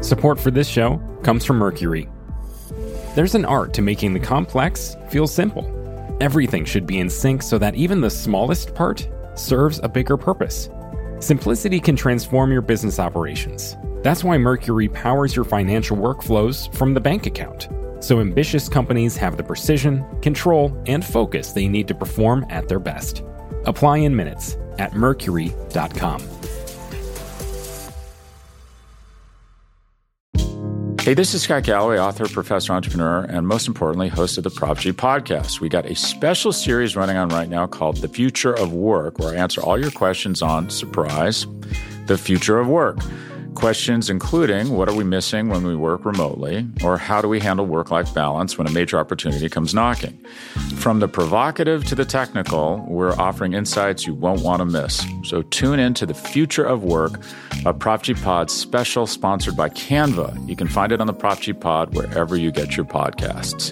Support for this show comes from Mercury. There's an art to making the complex feel simple. Everything should be in sync so that even the smallest part serves a bigger purpose. Simplicity can transform your business operations. That's why Mercury powers your financial workflows from the bank account, so ambitious companies have the precision, control, and focus they need to perform at their best. Apply in minutes at mercury.com. Hey, this is Scott Galloway, author, professor, entrepreneur, and most importantly, host of the Prop G podcast. We got a special series running on right now called The Future of Work, where I answer all your questions on, surprise, the future of work. Questions including, what are we missing when we work remotely? Or how do we handle work-life balance when a major opportunity comes knocking? From the provocative to the technical, we're offering insights you won't want to miss. So tune in to The Future of Work, a Prop G Pod special sponsored by Canva. You can find it on the Prop G Pod wherever you get your podcasts.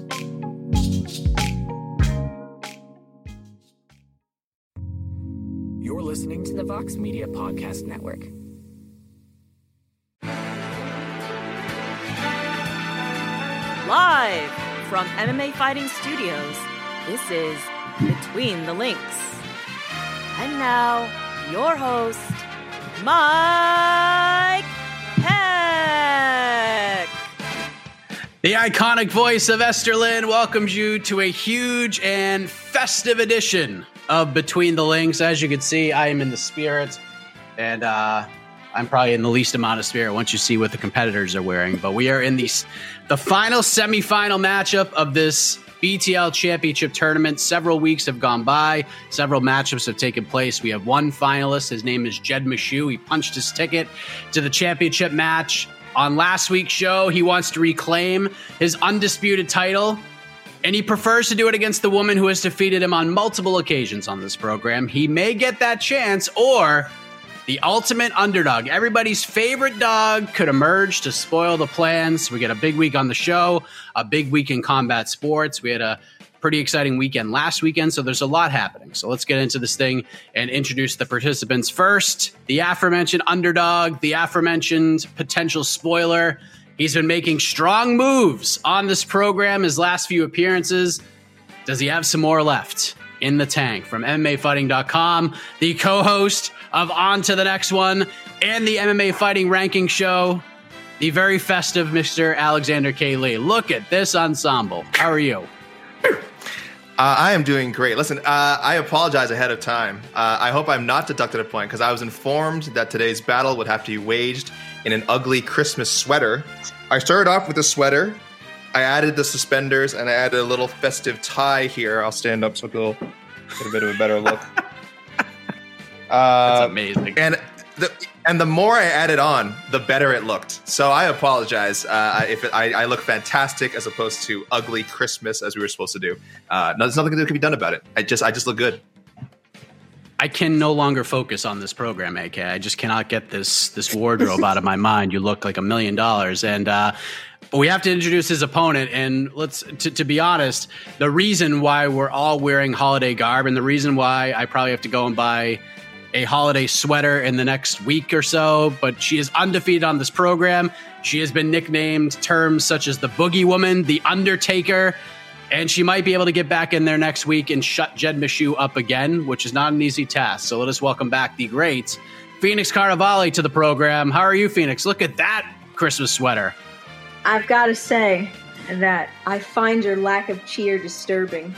You're listening to the Vox Media Podcast Network. Live from MMA Fighting Studios, this is Between the Links. And now, your host, Mike Heck. The iconic voice of Esther Lynn welcomes you to a huge and festive edition of Between the Links. As you can see, I am in the spirit, and I'm probably in the least amount of spirit once you see what the competitors are wearing. But we are in the final semifinal matchup of this BTL Championship tournament. Several weeks have gone by. Several matchups have taken place. We have one finalist. His name is Jed Meshew. He punched his ticket to the championship match. On last week's show, he wants to reclaim his undisputed title, and he prefers to do it against the woman who has defeated him on multiple occasions on this program. He may get that chance, or the ultimate underdog, everybody's favorite dog, could emerge to spoil the plans. We get a big week on the show, a big week in combat sports. We had a pretty exciting weekend last weekend, so there's a lot happening. So let's get into this thing and introduce the participants. First, the aforementioned underdog, the aforementioned potential spoiler. He's been making strong moves on this program, his last few appearances. Does he have some more left in the tank? From MMAfighting.com, the co-host of On to the Next One and the MMA Fighting Ranking Show, the very festive Mr. Alexander K. Lee. Look at this ensemble. How are you? I am doing great. Listen, I apologize ahead of time. I hope I'm not deducted a point because I was informed that today's battle would have to be waged in an ugly Christmas sweater. I started off with a sweater. I added the suspenders and I added a little festive tie here. I'll stand up so it'll get a bit of a better look. That's amazing. And the more I added on, the better it looked. So I apologize if I look fantastic as opposed to ugly Christmas as we were supposed to do. There's nothing that can be done about it. I just look good. I can no longer focus on this program, AK. I just cannot get this wardrobe out of my mind. You look like $1 million. And but we have to introduce his opponent. And to be honest, the reason why we're all wearing holiday garb and the reason why I probably have to go and buy a holiday sweater in the next week or so, but she is undefeated on this program. She has been nicknamed terms such as the Boogie Woman, the Undertaker, and she might be able to get back in there next week and shut Jed Meshew up again, which is not an easy task. So let us welcome back the great Phoenix Carnivale to the program. How are you, Phoenix? Look at that Christmas sweater. I've got to say that I find your lack of cheer disturbing.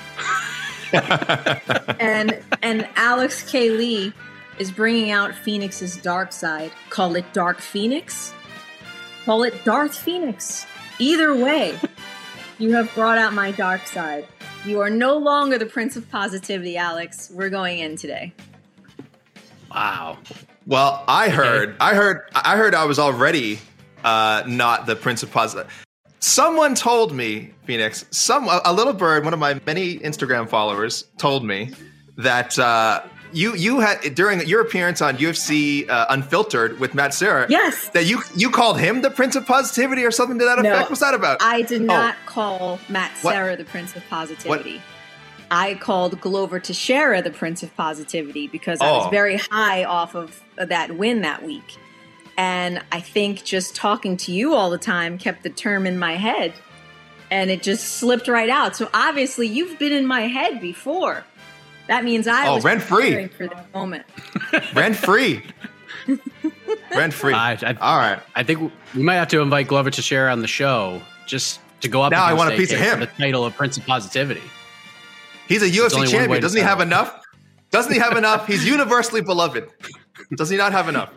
and Alex K. Lee is bringing out Phoenix's dark side. Call it Dark Phoenix. Call it Darth Phoenix. Either way, you have brought out my dark side. You are no longer the Prince of Positivity, Alex. We're going in today. Wow. Well, I heard I was already not the Prince of Positivity. Someone told me, Phoenix, a little bird, one of my many Instagram followers, told me that you had during your appearance on UFC Unfiltered with Matt Serra. Yes, that you called him the Prince of Positivity or something to that effect. What's that about? I did not call Matt Serra the Prince of Positivity. What? I called Glover Teixeira the Prince of Positivity because I was very high off of that win that week. And I think just talking to you all the time kept the term in my head. And it just slipped right out. So obviously you've been in my head before. That means I was rent-free for the moment. Rent-free. Rent-free. All right. I think we might have to invite Glover Teixeira on the show just to go up. Now I want a piece of him. The title of Prince of Positivity. He's a UFC champion. Doesn't he have enough? Doesn't he have enough? He's universally beloved. Does he not have enough?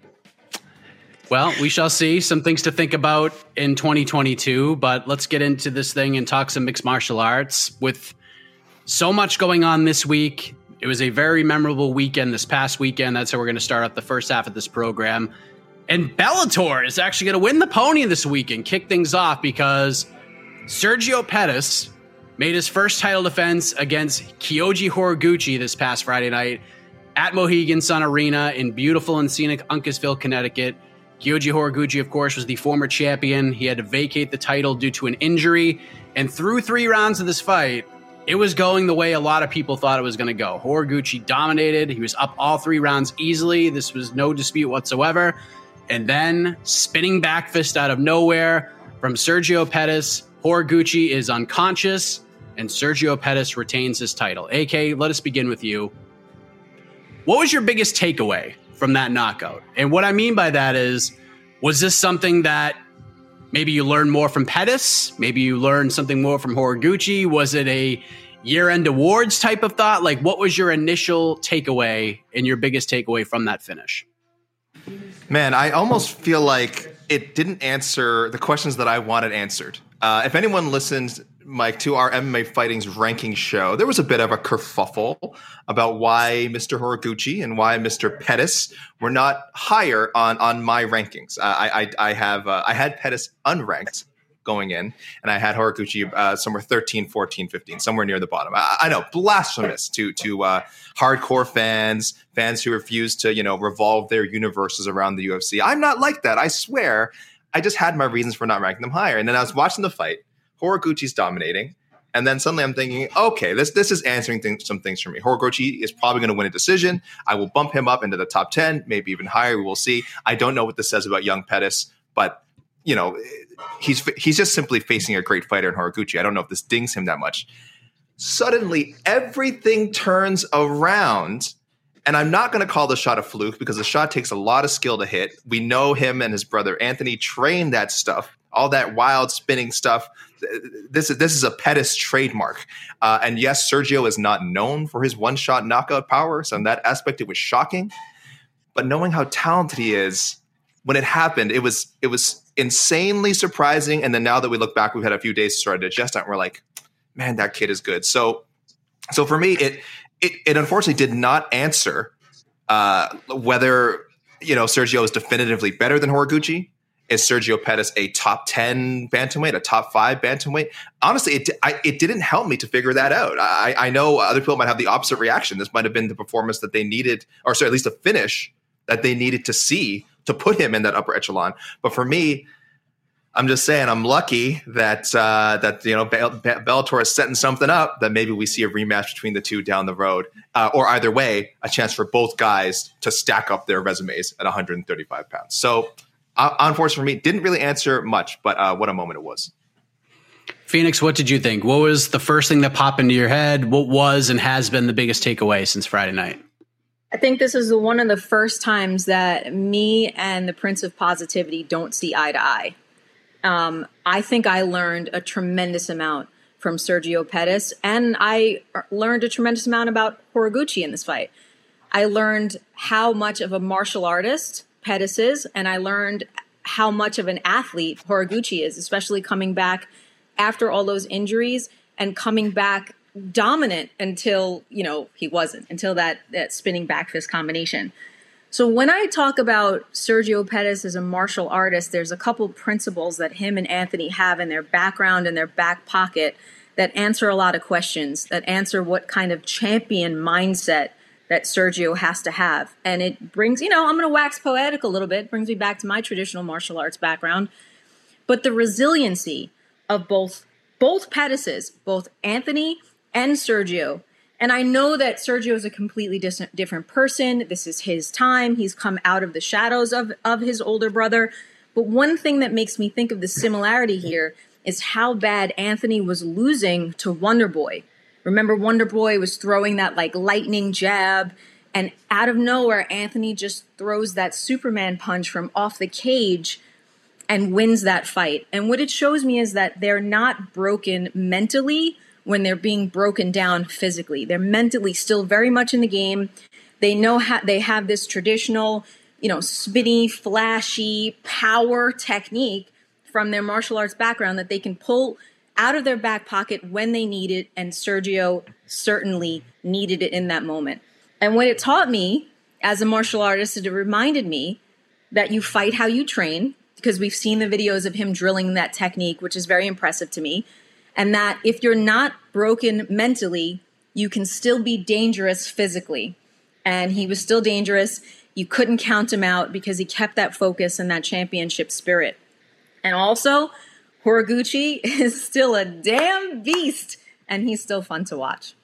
Well, we shall see. Some things to think about in 2022, but let's get into this thing and talk some mixed martial arts. With so much going on this week, it was a very memorable weekend this past weekend. That's how we're going to start off the first half of this program. And Bellator is actually going to win the pony this week and kick things off because Sergio Pettis made his first title defense against Kyoji Horiguchi this past Friday night at Mohegan Sun Arena in beautiful and scenic Uncasville, Connecticut. Kyoji Horiguchi, of course, was the former champion. He had to vacate the title due to an injury. And through 3 rounds of this fight, it was going the way a lot of people thought it was going to go. Horiguchi dominated. He was up all 3 rounds easily. This was no dispute whatsoever. And then spinning back fist out of nowhere from Sergio Pettis. Horiguchi is unconscious, and Sergio Pettis retains his title. AK, let us begin with you. What was your biggest takeaway from that knockout? And what I mean by that is, was this something that maybe you learned more from Pettis? Maybe you learned something more from Horiguchi? Was it a year-end awards type of thought? Like, what was your initial takeaway and your biggest takeaway from that finish? Man, I almost feel like it didn't answer the questions that I wanted answered. If anyone listened, Mike, to our MMA Fighting's ranking show, there was a bit of a kerfuffle about why Mr. Horiguchi and why Mr. Pettis were not higher on my rankings. I had Pettis unranked going in, and I had Horiguchi somewhere 13, 14, 15, somewhere near the bottom. I know, blasphemous to hardcore fans who refuse to, revolve their universes around the UFC. I'm not like that, I swear. I just had my reasons for not ranking them higher. And then I was watching the fight. Horiguchi's dominating. And then suddenly I'm thinking, okay, this is answering some things for me. Horiguchi is probably going to win a decision. I will bump him up into the top 10, maybe even higher. We will see. I don't know what this says about young Pettis, but he's just simply facing a great fighter in Horiguchi. I don't know if this dings him that much. Suddenly, everything turns around. And I'm not going to call the shot a fluke because the shot takes a lot of skill to hit. We know him and his brother Anthony trained that stuff, all that wild spinning stuff. This is a Pettis trademark. And yes, Sergio is not known for his one-shot knockout power. So in that aspect, it was shocking. But knowing how talented he is, when it happened, it was insanely surprising. And then now that we look back, we've had a few days to sort of digest it, and we're like, man, that kid is good. So for me, it unfortunately did not answer whether Sergio is definitively better than Horiguchi. Is Sergio Pettis a top 10 bantamweight, a top 5 bantamweight? Honestly, it didn't help me to figure that out. I know other people might have the opposite reaction. This might have been the performance that they needed, or sorry, at least a finish that they needed to see to put him in that upper echelon. But for me, I'm just saying I'm lucky that Bellator is setting something up that maybe we see a rematch between the two down the road, or either way, a chance for both guys to stack up their resumes at 135 pounds. So, unfortunately for me, didn't really answer much, but what a moment it was. Phoenix, what did you think? What was the first thing that popped into your head? What was and has been the biggest takeaway since Friday night? I think this is one of the first times that me and the Prince of Positivity don't see eye to eye. I think I learned a tremendous amount from Sergio Pettis, and I learned a tremendous amount about Horiguchi in this fight. I learned how much of a martial artist Pettis is, and I learned how much of an athlete Horiguchi is, especially coming back after all those injuries and coming back dominant until, he wasn't, until that spinning back fist combination. So when I talk about Sergio Pettis as a martial artist, there's a couple principles that him and Anthony have in their background and their back pocket that answer a lot of questions, that answer what kind of champion mindset that Sergio has to have. And it brings, I'm going to wax poetic a little bit, brings me back to my traditional martial arts background. But the resiliency of both Pettises, both Anthony and Sergio, And I know that Sergio is a completely different person. This is his time. He's come out of the shadows of his older brother. But one thing that makes me think of the similarity here is how bad Anthony was losing to Wonder Boy. Remember, Wonder Boy was throwing that like lightning jab, and out of nowhere, Anthony just throws that Superman punch from off the cage and wins that fight. And what it shows me is that they're not broken mentally when they're being broken down physically. They're mentally still very much in the game. They know they have this traditional, spinny, flashy power technique from their martial arts background that they can pull out of their back pocket when they need it, and Sergio certainly needed it in that moment. And what it taught me as a martial artist is it reminded me that you fight how you train, because we've seen the videos of him drilling that technique, which is very impressive to me, and that if you're not broken mentally, you can still be dangerous physically. And he was still dangerous. You couldn't count him out because he kept that focus and that championship spirit. And also, Horiguchi is still a damn beast, and he's still fun to watch.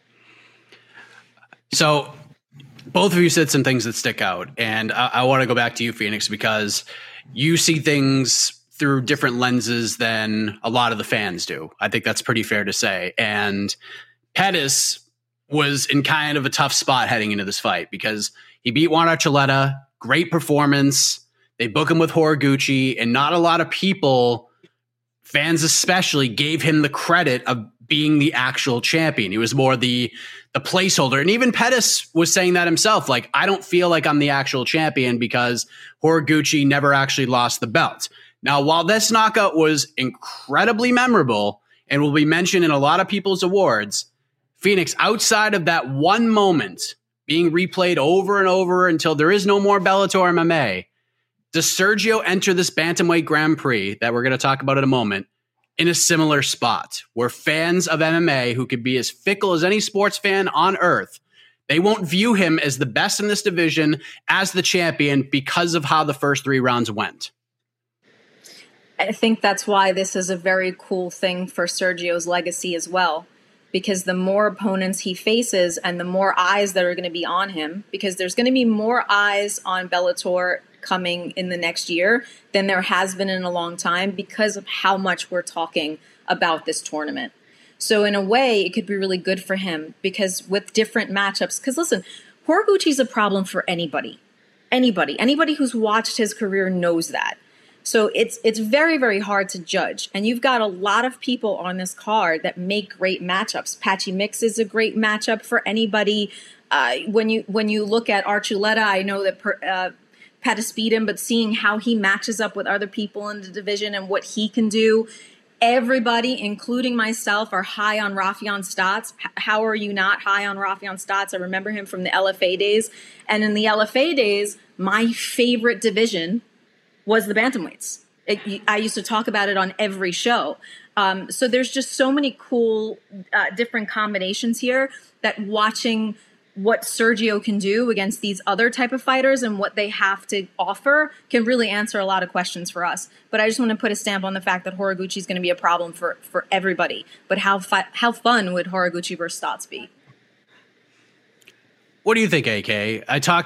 So both of you said some things that stick out, and I want to go back to you, Phoenix, because you see things through different lenses than a lot of the fans do. I think that's pretty fair to say. And Pettis was in kind of a tough spot heading into this fight because he beat Juan Archuleta, great performance. They book him with Horiguchi, and not a lot of people, fans especially, gave him the credit of being the actual champion. He was more the placeholder. And even Pettis was saying that himself. Like, I don't feel like I'm the actual champion because Horiguchi never actually lost the belt. Now, while this knockout was incredibly memorable and will be mentioned in a lot of people's awards, Phoenix, outside of that one moment being replayed over and over until there is no more Bellator MMA, does Sergio enter this Bantamweight Grand Prix that we're going to talk about in a moment in a similar spot where fans of MMA, who could be as fickle as any sports fan on earth, they won't view him as the best in this division, as the champion, because of how the first 3 rounds went? I think that's why this is a very cool thing for Sergio's legacy as well, because the more opponents he faces and the more eyes that are going to be on him, because there's going to be more eyes on Bellator coming in the next year than there has been in a long time because of how much we're talking about this tournament. So in a way, it could be really good for him because with different matchups, because listen, Horiguchi's a problem for anybody who's watched his career knows that. So it's very, very hard to judge. And you've got a lot of people on this card that make great matchups. Patchy Mix is a great matchup for anybody. When you look at Archuleta, I know that Pettis beat him, but seeing how he matches up with other people in the division and what he can do, everybody, including myself, are high on Raufeon Stots. How are you not high on Raufeon Stots? I remember him from the LFA days. And in the LFA days, my favorite division was the bantamweights. I used to talk about it on every show. So there's just so many cool different combinations here that watching what Sergio can do against these other type of fighters and what they have to offer can really answer a lot of questions for us. But I just want to put a stamp on the fact that Horiguchi is going to be a problem for everybody. But how fun would Horiguchi versus Stots be? What do you think, AK?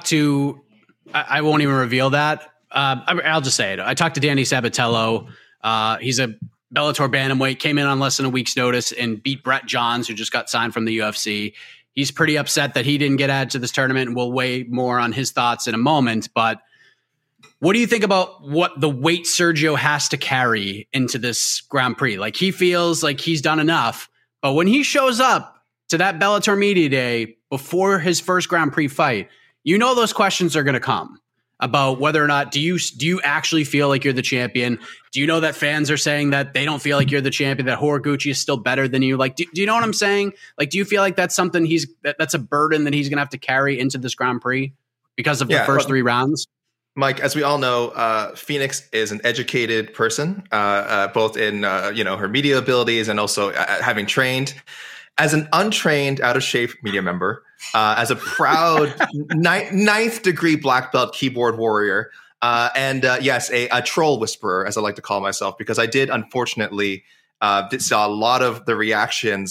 I won't even reveal that. I'll just say it. I talked to Danny Sabatello. He's a Bellator bantamweight, came in on less than a week's notice and beat Brett Johns, who just got signed from the UFC. He's pretty upset that he didn't get added to this tournament, and we'll weigh more on his thoughts in a moment. But what do you think about what the weight Sergio has to carry into this Grand Prix? Like, he feels like he's done enough, but when he shows up to that Bellator Media Day before his first Grand Prix fight, you know those questions are going to come about whether or not do you actually feel like you're the champion? Do you know that fans are saying that they don't feel like you're the champion, that Horiguchi is still better than you? Like, do you know what I'm saying? Like, do you feel like that's something that's a burden that he's going to have to carry into this Grand Prix because of the first 3 rounds? Mike, as we all know, Phoenix is an educated person, both in her media abilities and also having trained. As an untrained, out-of-shape media member, as a proud ninth degree black belt keyboard warrior, and yes, a troll whisperer, as I like to call myself, because I did unfortunately saw a lot of the reactions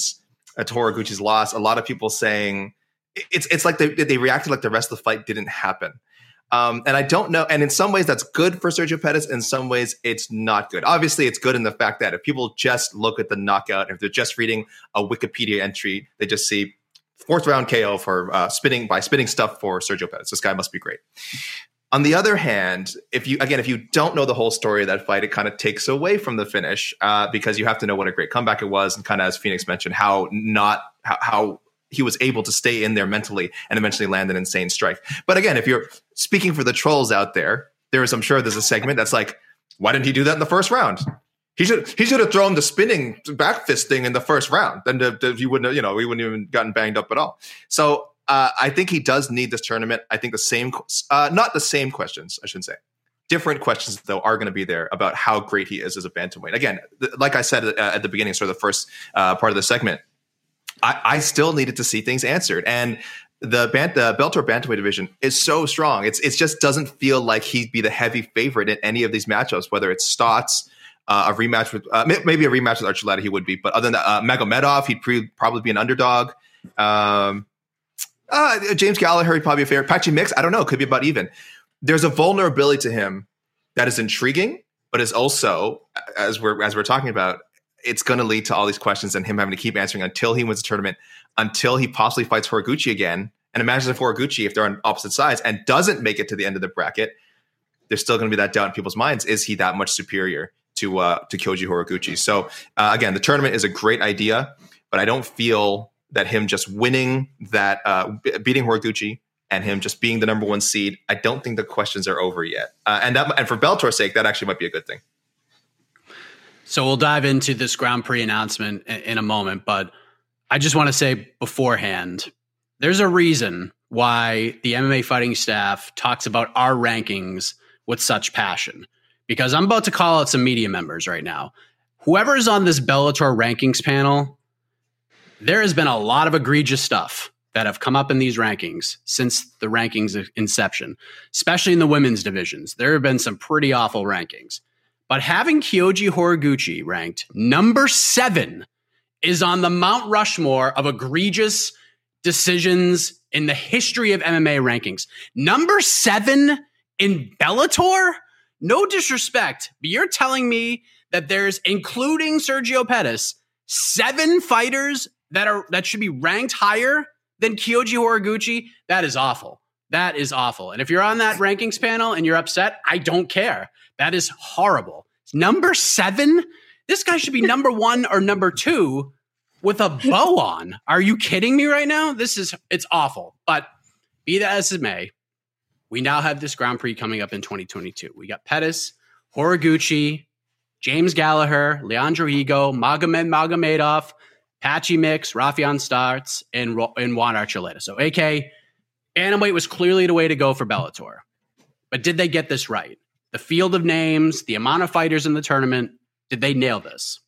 Horiguchi's loss. A lot of people saying it's like they reacted like the rest of the fight didn't happen. And I don't know. And in some ways, that's good for Sergio Pettis. In some ways, it's not good. Obviously, it's good in the fact that if people just look at the knockout, if they're just reading a Wikipedia entry, they just see 4th round KO for spinning stuff for Sergio Pettis. This guy must be great. On the other hand, if you don't know the whole story of that fight, it kind of takes away from the finish because you have to know what a great comeback it was, and kind of as Phoenix mentioned, how he was able to stay in there mentally and eventually land an insane strike. But again, if you're speaking for the trolls out there, I'm sure there's a segment that's like, why didn't he do that in the first round? He should have thrown the spinning back fist thing in the first round. Then he wouldn't even gotten banged up at all. So I think he does need this tournament. I think not the same questions, I shouldn't say. Different questions, though, are going to be there about how great he is as a bantamweight. Again, like I said at the beginning, sort of the first part of the segment, I still needed to see things answered. And the Bellator bantamweight division is so strong. It just doesn't feel like he'd be the heavy favorite in any of these matchups, whether it's Stotts, a rematch with maybe a rematch with Archuleta, he would be. But other than that, Magomedov, he'd probably be an underdog. James Gallagher, he'd probably be a favorite. Patchy Mix, I don't know, could be about even. There's a vulnerability to him that is intriguing, but is also, as we're talking about, it's going to lead to all these questions and him having to keep answering until he wins the tournament, until he possibly fights Horiguchi again. And imagine if Horiguchi, if they're on opposite sides and doesn't make it to the end of the bracket, there's still going to be that doubt in people's minds. Is he that much superior to Kyoji Horiguchi? So again, the tournament is a great idea, but I don't feel that him just winning that, beating Horiguchi and him just being the number 1 seed, I don't think the questions are over yet. And for Bellator's sake, that actually might be a good thing. So we'll dive into this Grand Prix announcement in a moment, but I just want to say beforehand, there's a reason why the MMA fighting staff talks about our rankings with such passion, because I'm about to call out some media members right now. Whoever is on this Bellator rankings panel, there has been a lot of egregious stuff that have come up in these rankings since the rankings inception, especially in the women's divisions. There have been some pretty awful rankings. But having Kyoji Horiguchi ranked number 7 is on the Mount Rushmore of egregious decisions in the history of MMA rankings. Number 7 in Bellator? No disrespect, but you're telling me that there's, including Sergio Pettis, 7 fighters that should be ranked higher than Kyoji Horiguchi? That is awful. That is awful. And if you're on that rankings panel and you're upset, I don't care. That is horrible. Number 7? This guy should be number 1 or number 2 with a bow on. Are you kidding me right now? It's awful. But be that as it may, we now have this Grand Prix coming up in 2022. We got Pettis, Horiguchi, James Gallagher, Leandro Higo, Magomed Magomedov, Patchy Mix, Rafion Stotts, and Juan Archuleta. So AK, bantamweight was clearly the way to go for Bellator. But did they get this right? The field of names, the amount of fighters in the tournament, did they nail this?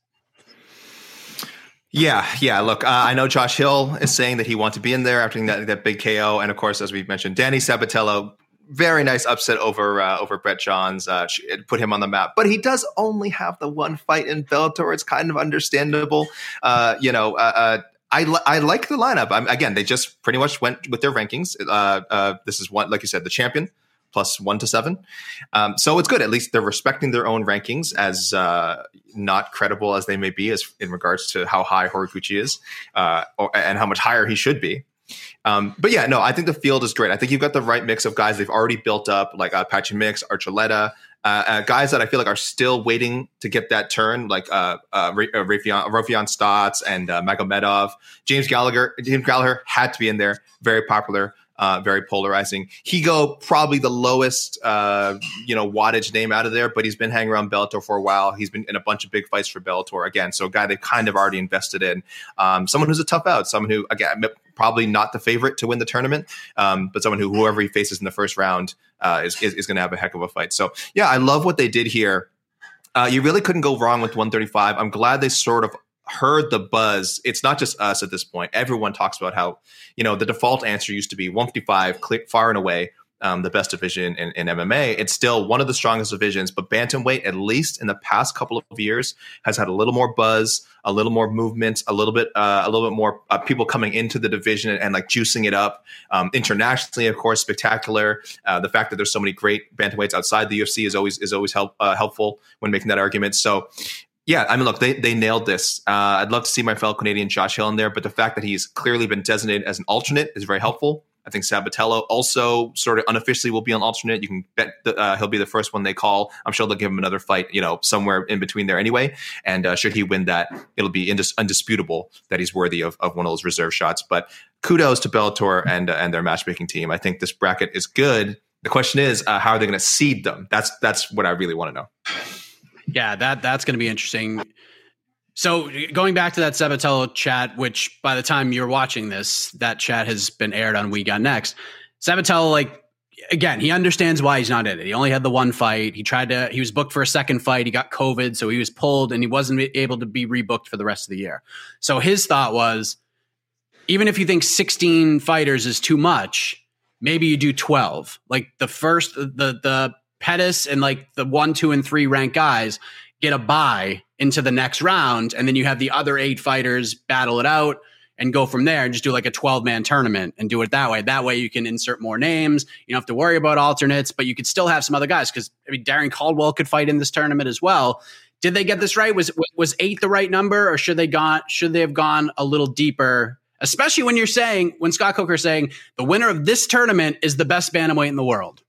Yeah. Look, I know Josh Hill is saying that he wants to be in there after that big KO. And of course, as we've mentioned, Danny Sabatello, very nice upset over Brett Johns, put him on the map. But he does only have the one fight in Bellator. It's kind of understandable. I like the lineup. Again, they just pretty much went with their rankings. This is one, like you said, the champion plus 1 to 7. So it's good. At least they're respecting their own rankings, as not credible as they may be as in regards to how high Horiguchi is and how much higher he should be. But yeah, no, I think the field is great. I think you've got the right mix of guys they've already built up, like Patchy Mix, Archuleta, guys that I feel like are still waiting to get that turn, like Rafion Stotts and Magomedov. James Gallagher had to be in there. Very popular. Very polarizing. Higo, probably the lowest, wattage name out of there, but he's been hanging around Bellator for a while. He's been in a bunch of big fights for Bellator again. So a guy they kind of already invested in. Someone who's a tough out. Someone who, again, probably not the favorite to win the tournament, but someone who whoever he faces in the first round is going to have a heck of a fight. So yeah, I love what they did here. You really couldn't go wrong with 135. I'm glad they sort of heard the buzz. It's not just us at this point. Everyone talks about how, the default answer used to be 155, far and away. the best division in MMA. It's still one of the strongest divisions, but bantamweight, at least in the past couple of years, has had a little more buzz, a little more movement, a little bit more people coming into the division and like juicing it up. Internationally, of course, spectacular. The fact that there's so many great bantamweights outside the UFC is always helpful when making that argument. So, yeah, I mean, look, they nailed this. I'd love to see my fellow Canadian Josh Hill in there, but the fact that he's clearly been designated as an alternate is very helpful. I think Sabatello also sort of unofficially will be an alternate. You can bet he'll be the first one they call. I'm sure they'll give him another fight, somewhere in between there anyway. And should he win that, it'll be undisputable that he's worthy of one of those reserve shots. But kudos to Bellator and their matchmaking team. I think this bracket is good. The question is, how are they going to seed them? That's what I really want to know. Yeah, that's going to be interesting. So going back to that Sabatello chat, which by the time you're watching this, that chat has been aired on We Got Next. Sabatello, again, he understands why he's not in it. He only had the one fight. He was booked for a second fight. He got COVID, so he was pulled and he wasn't able to be rebooked for the rest of the year. So his thought was, even if you think 16 fighters is too much, maybe you do 12. Like the first, the Pettis and the 1, 2, and 3 ranked guys get a bye into the next round, and then you have the other 8 fighters battle it out and go from there and just do a 12-man tournament and do it that way. That way you can insert more names. You don't have to worry about alternates, but you could still have some other guys because Darren Caldwell could fight in this tournament as well. Did they get this right? Was 8 the right number, or should they have gone a little deeper? Especially when Scott Coker is saying the winner of this tournament is the best bantamweight in the world.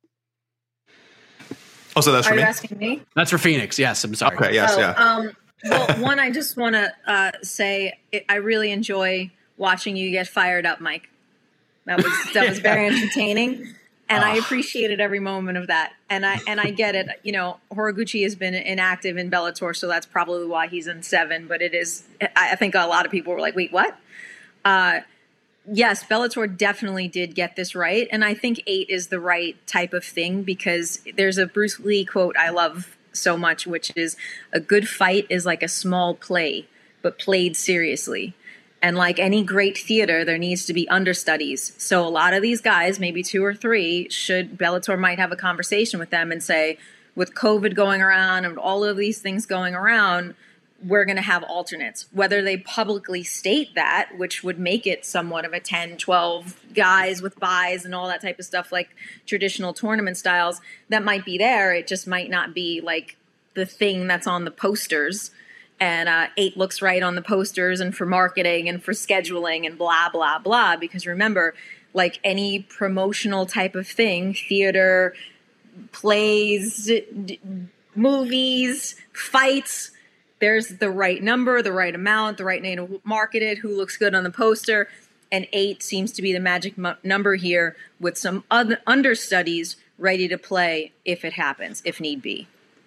Oh, so that's for me? Are you asking me? That's for Phoenix. Yes, I'm sorry. Okay, yes, yeah. Well, one, I just want to say I really enjoy watching you get fired up, Mike. That was very entertaining, and I appreciated every moment of that. And I get it. Horiguchi has been inactive in Bellator, so that's probably why he's in 7. But it is. I think a lot of people were like, "Wait, what?" Yes, Bellator definitely did get this right, and I think 8 is the right type of thing because there's a Bruce Lee quote I love so much, which is, "A good fight is like a small play, but played seriously." And like any great theater, there needs to be understudies. So a lot of these guys, maybe 2 or 3, Bellator might have a conversation with them and say, with COVID going around and all of these things going around, we're going to have alternates. Whether they publicly state that, which would make it somewhat of a 10, 12 guys with buys and all that type of stuff, like traditional tournament styles, that might be there. It just might not be like the thing that's on the posters. And 8 looks right on the posters and for marketing and for scheduling and blah, blah, blah. Because remember, like any promotional type of thing, theater, plays, movies, fights, there's the right number, the right amount, the right name to market it, who looks good on the poster. And 8 seems to be the magic number here with some other understudies ready to play if it happens, if need be.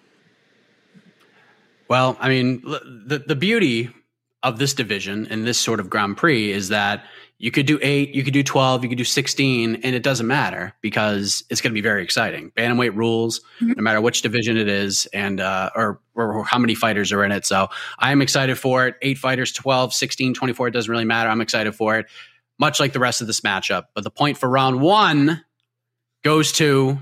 Well, I mean, the beauty of this division and this sort of Grand Prix is that you could do 8, you could do 12, you could do 16, and it doesn't matter because it's going to be very exciting. Bantamweight rules, no matter which division it is, and or how many fighters are in it. So I am excited for it. 8 fighters, 12, 16, 24, it doesn't really matter. I'm excited for it, much like the rest of this matchup. But the point for round 1 goes to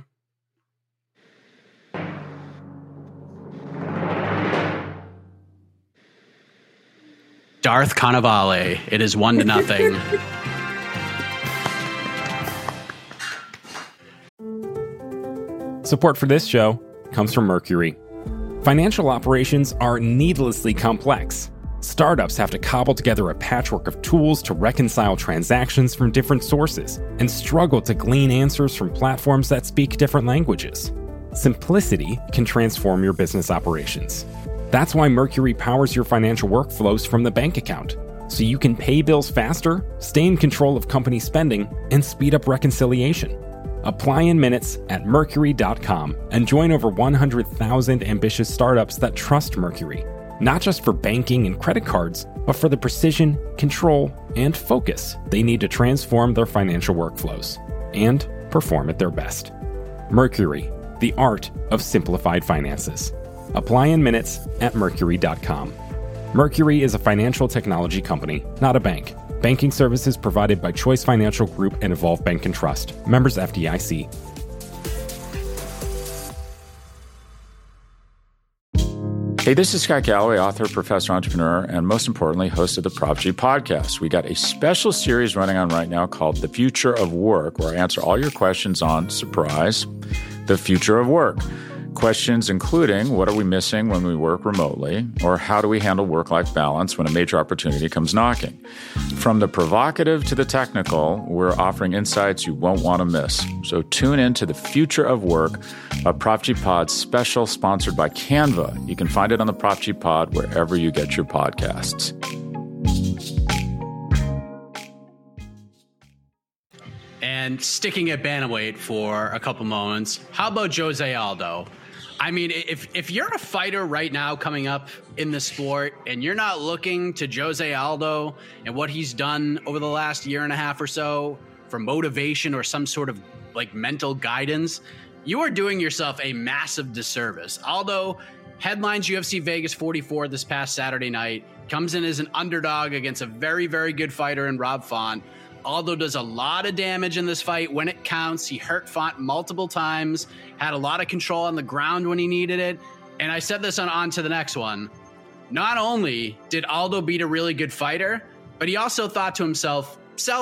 Darth Cannavale. It is 1-0. Support for this show comes from Mercury. Financial operations are needlessly complex. Startups have to cobble together a patchwork of tools to reconcile transactions from different sources and struggle to glean answers from platforms that speak different languages. Simplicity can transform your business operations. That's why Mercury powers your financial workflows from the bank account, so you can pay bills faster, stay in control of company spending, and speed up reconciliation. Apply in minutes at Mercury.com and join over 100,000 ambitious startups that trust Mercury, not just for banking and credit cards, but for the precision, control, and focus they need to transform their financial workflows and perform at their best. Mercury, the art of simplified finances. Apply in minutes at Mercury.com. Mercury is a financial technology company, not a bank. Banking services provided by Choice Financial Group and Evolve Bank and Trust. Members FDIC. Hey, this is Scott Galloway, author, professor, entrepreneur, and most importantly, host of the Prop G podcast. We got a special series running on right now called The Future of Work, where I answer all your questions on, surprise, the future of work. Questions including, what are we missing when we work remotely? Or how do we handle work-life balance when a major opportunity comes knocking? From the provocative to the technical, we're offering insights you won't want to miss. So tune in to The Future of Work, a Prop G Pod special sponsored by Canva. You can find it on the Prop G Pod wherever you get your podcasts. And sticking at bantamweight for a couple moments, how about Jose Aldo? I mean, if you're a fighter right now coming up in the sport and you're not looking to Jose Aldo and what he's done over the last year and a half or so for motivation or some sort of like mental guidance, you are doing yourself a massive disservice. Aldo headlines UFC Vegas 44 this past Saturday night, comes in as an underdog against a very, very good fighter in Rob Font. Aldo does a lot of damage in this fight when it counts. He hurt Font multiple times, had a lot of control on the ground when he needed it. And I said this on to the next one. Not only did Aldo beat a really good fighter, but he also thought to himself,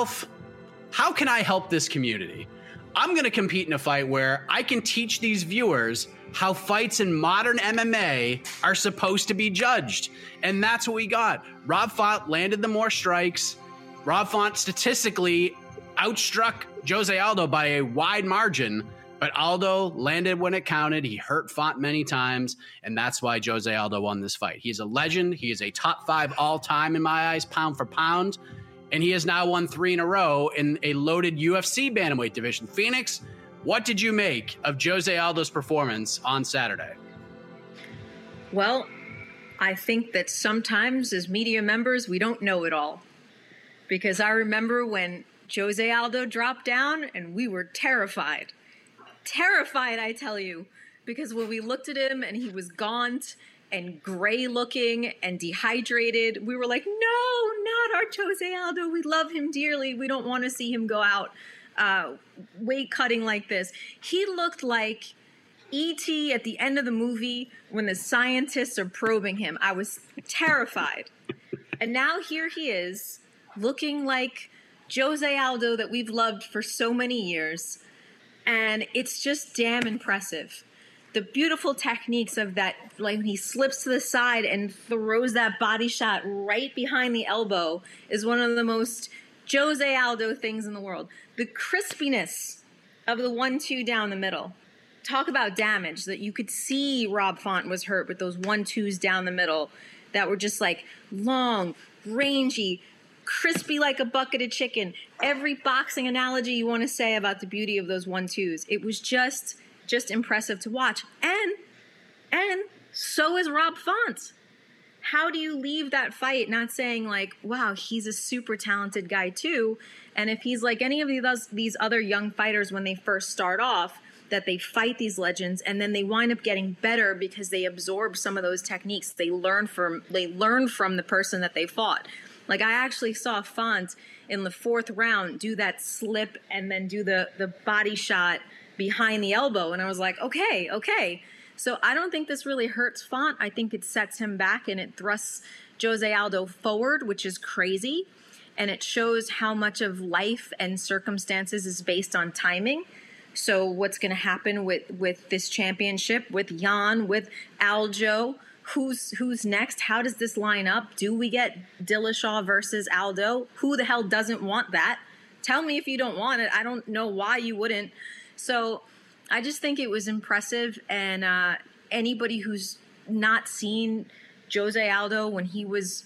how can I help this community? I'm going to compete in a fight where I can teach these viewers how fights in modern MMA are supposed to be judged. And that's what we got. Rob Font landed the more strikes. Rob Font statistically outstruck Jose Aldo by a wide margin, but Aldo landed when it counted. He hurt Font many times, and that's why Jose Aldo won this fight. He's a legend. He is a top 5 all-time in my eyes, pound for pound, and he has now won 3 in a row in a loaded UFC bantamweight division. Phoenix, what did you make of Jose Aldo's performance on Saturday? Well, I think that sometimes as media members, we don't know it all. Because I remember when Jose Aldo dropped down and we were terrified. Terrified, I tell you. Because when we looked at him and he was gaunt and gray looking and dehydrated, we were like, no, not our Jose Aldo. We love him dearly. We don't want to see him go out weight cutting like this. He looked like E.T. at the end of the movie when the scientists are probing him. I was terrified. And now here he is, looking like Jose Aldo that we've loved for so many years. And it's just damn impressive. The beautiful techniques of that, like when he slips to the side and throws that body shot right behind the elbow, is one of the most Jose Aldo things in the world. The crispiness of the 1-2 down the middle. Talk about damage, that you could see Rob Font was hurt with those 1-2s down the middle that were just like long, rangy, crispy like a bucket of chicken. Every boxing analogy you want to say about the beauty of those 1-2s. It was just impressive to watch. And so is Rob Font. How do you leave that fight not saying like, wow, he's a super talented guy too? And if he's like any of these other young fighters when they first start off, that they fight these legends and then they wind up getting better because they absorb some of those techniques. They learn from the person that they fought. Like, I actually saw Font in the 4th round do that slip and then do the body shot behind the elbow. And I was like, okay. So I don't think this really hurts Font. I think it sets him back and it thrusts Jose Aldo forward, which is crazy. And it shows how much of life and circumstances is based on timing. So what's going to happen with this championship, with Jan, with Aljo? Who's next? How does this line up? Do we get Dillashaw versus Aldo? Who the hell doesn't want that? Tell me if you don't want it. I don't know why you wouldn't. So I just think it was impressive. And anybody who's not seen Jose Aldo when he was,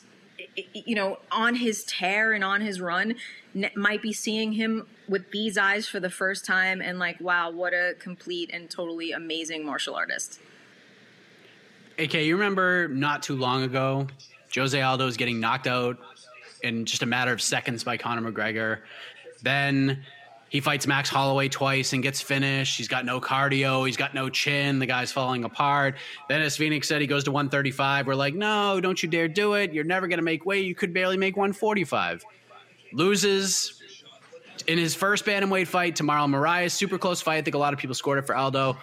on his tear and on his run might be seeing him with these eyes for the first time and like, wow, what a complete and totally amazing martial artist. AK, you remember not too long ago, Jose Aldo was getting knocked out in just a matter of seconds by Conor McGregor. Then he fights Max Holloway twice and gets finished. He's got no cardio. He's got no chin. The guy's falling apart. Then, as Phoenix said, he goes to 135. We're like, no, don't you dare do it. You're never going to make weight. You could barely make 145. Loses in his first bantamweight fight to Marlon Moraes. Super close fight. I think a lot of people scored it for Aldo.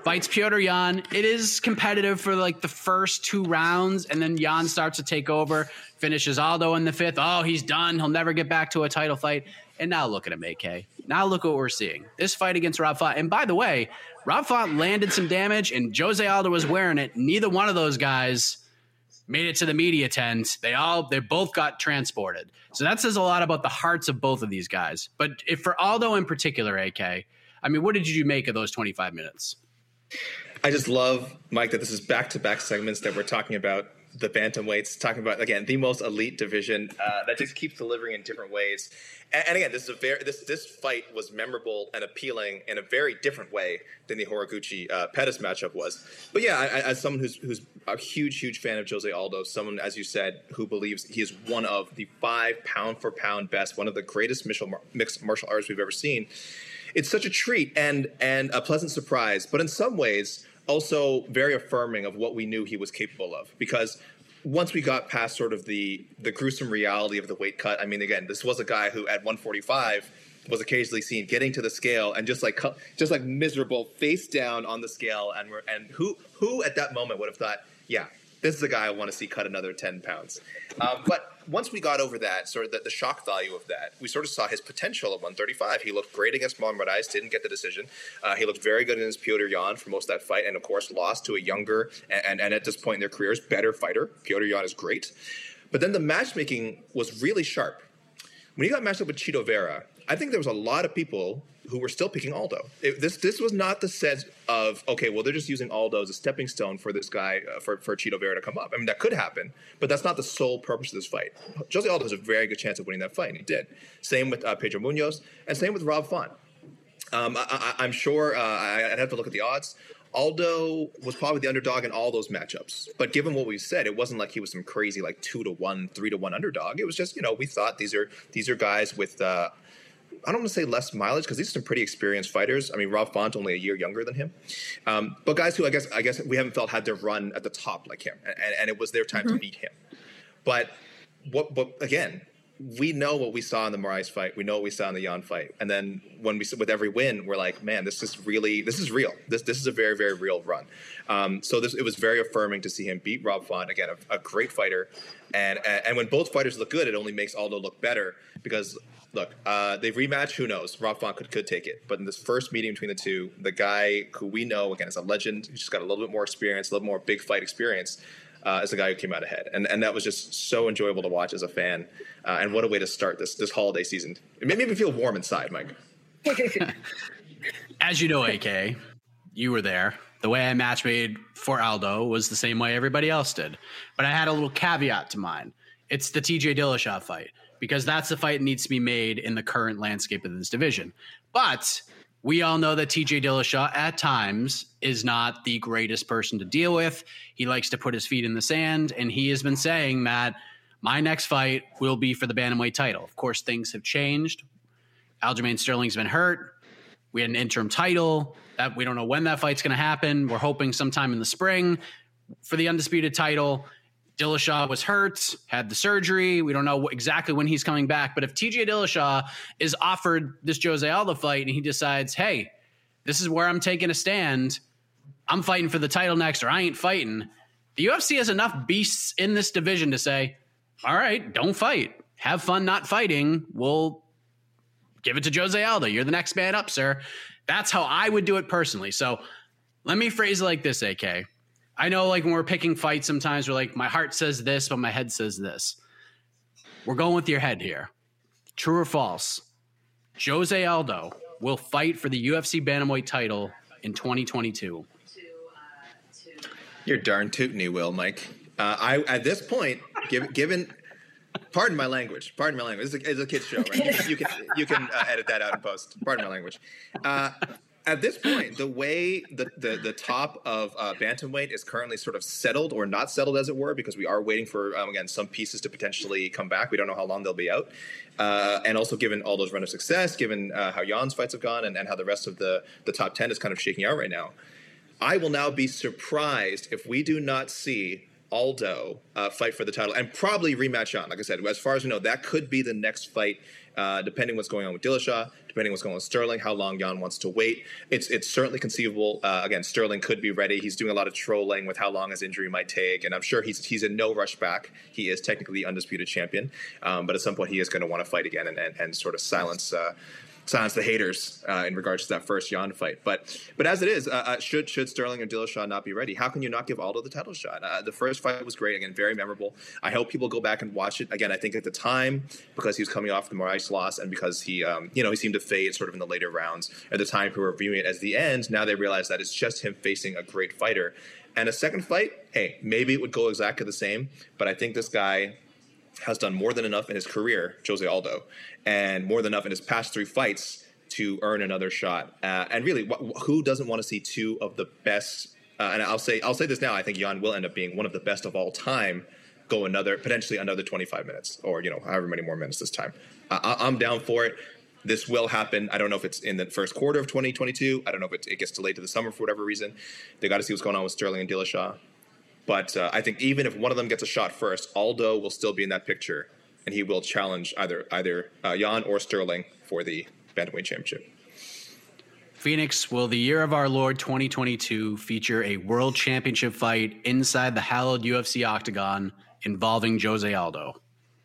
fights Petr Yan. It is competitive for like the first 2 rounds, and then Yan starts to take over, finishes Aldo in the 5th. Oh, he's done. He'll never get back to a title fight. And now look at him, AK. Now look what we're seeing. This fight against Rob Font. And by the way, Rob Font landed some damage, and Jose Aldo was wearing it. Neither one of those guys made it to the media tent. They both got transported. So that says a lot about the hearts of both of these guys. But if for Aldo in particular, AK, I mean, what did you make of those 25 minutes? I just love, Mike, that this is back-to-back segments that we're talking about the bantamweights, talking about, again, the most elite division that just keeps delivering in different ways. And again, this fight was memorable and appealing in a very different way than the Horiguchi Pettis matchup was. But yeah, as someone who's a huge fan of Jose Aldo, someone, as you said, who believes he is one of the 5 pound-for-pound best, one of the greatest mixed martial artists we've ever seen, it's such a treat and a pleasant surprise, but in some ways also very affirming of what we knew he was capable of. Because once we got past sort of the gruesome reality of the weight cut, I mean, again, this was a guy who at 145 was occasionally seen getting to the scale and just like miserable, face down on the scale, and who at that moment would have thought, yeah, this is a guy I want to see cut another 10 pounds. But once we got over that, sort of the shock value of that, we sort of saw his potential at 135. He looked great against Marlon Moraes, didn't get the decision. He looked very good against Petr Yan for most of that fight, and of course lost to a younger and at this point in their careers, better fighter. Petr Yan is great. But then the matchmaking was really sharp. When he got matched up with Chito Vera, I think there was a lot of people who were still picking Aldo. This was not the sense of, okay, well, they're just using Aldo as a stepping stone for this guy, for Chito Vera to come up. I mean, that could happen, but that's not the sole purpose of this fight. Jose Aldo has a very good chance of winning that fight, and he did. Same with Pedro Munoz, and same with Rob Font. I'm sure I'd have to look at the odds. Aldo was probably the underdog in all those matchups. But given what we said, it wasn't like he was some crazy like 2-1, 3-1 underdog. It was just, we thought these are guys with I don't want to say less mileage, because these are some pretty experienced fighters. I mean, Rob Font only a year younger than him, but guys who I guess we haven't felt had their run at the top like him, and it was their time to beat him. But again, we know what we saw in the Moraes fight. We know what we saw in the Yan fight, and then when with every win, we're like, man, this is real. This is a very, very real run. So it was very affirming to see him beat Rob Font, again, a great fighter, and when both fighters look good, it only makes Aldo look better because. Look, they rematch. Who knows? Rob Font could take it. But in this first meeting between the two, the guy who we know, again, is a legend, who's just got a little bit more experience, a little more big fight experience, is the guy who came out ahead. And that was just so enjoyable to watch as a fan. And what a way to start this holiday season. It made me feel warm inside, Mike. As you know, AK, you were there. The way I match made for Aldo was the same way everybody else did. But I had a little caveat to mine. It's the TJ Dillashaw fight, because that's the fight that needs to be made in the current landscape of this division. But we all know that TJ Dillashaw at times is not the greatest person to deal with. He likes to put his feet in the sand, and he has been saying that my next fight will be for the bantamweight title. Of course, things have changed. Aljamain Sterling's been hurt. We had an interim title. That we don't know when that fight's going to happen. We're hoping sometime in the spring for the undisputed title. Dillashaw was hurt, had the surgery. We don't know exactly when he's coming back. But if TJ Dillashaw is offered this Jose Aldo fight and he decides, hey, this is where I'm taking a stand, I'm fighting for the title next, or I ain't fighting, the UFC has enough beasts in this division to say, all right, don't fight. Have fun not fighting. We'll give it to Jose Aldo. You're the next man up, sir. That's how I would do it personally. So let me phrase it like this, AK. I know, like, when we're picking fights, sometimes we're like, my heart says this, but my head says this. We're going with your head here. True or false? Jose Aldo will fight for the UFC Bantamweight title in 2022. You're darn tootin' you will, Mike. At this point, given pardon my language. It's a kid's show, right? You can edit that out in post. Pardon my language. At this point, the way the top of bantamweight is currently sort of settled, or not settled, as it were, because we are waiting for again some pieces to potentially come back. We don't know how long they'll be out, and also given Aldo's run of success, given how Jan's fights have gone, and how the rest of the top 10 is kind of shaking out right now, I will now be surprised if we do not see Aldo fight for the title and probably rematch Jan. Like I said, as far as we know, that could be the next fight, depending what's going on with Dillashaw, depending what's going on with Sterling, how long Jan wants to wait. It's certainly conceivable. Again, Sterling could be ready. He's doing a lot of trolling with how long his injury might take, and I'm sure he's in no rush back. He is technically the undisputed champion, but at some point he is going to want to fight again and sort of silence the haters in regards to that first Jan fight. But as it is, should Sterling or Dillashaw not be ready, how can you not give Aldo the title shot? The first fight was great, again, very memorable. I hope people go back and watch it. Again, I think at the time, because he was coming off the Moraes loss and because he seemed to fade sort of in the later rounds, at the time people were viewing it as the end, now they realize that it's just him facing a great fighter. And a second fight, hey, maybe it would go exactly the same, but I think this guy has done more than enough in his career, Jose Aldo, and more than enough in his past 3 fights to earn another shot. And really, who doesn't want to see 2 of the best? And I'll say this now. I think Jan will end up being one of the best of all time. Go potentially another 25 minutes, or however many more minutes this time. I'm down for it. This will happen. I don't know if it's in the first quarter of 2022. I don't know if it gets delayed to the summer for whatever reason. They got to see what's going on with Sterling and Dillashaw. But I think even if one of them gets a shot first, Aldo will still be in that picture, and he will challenge either Jan or Sterling for the Bantamweight Championship. Phoenix, will the year of our Lord 2022 feature a world championship fight inside the hallowed UFC octagon involving Jose Aldo?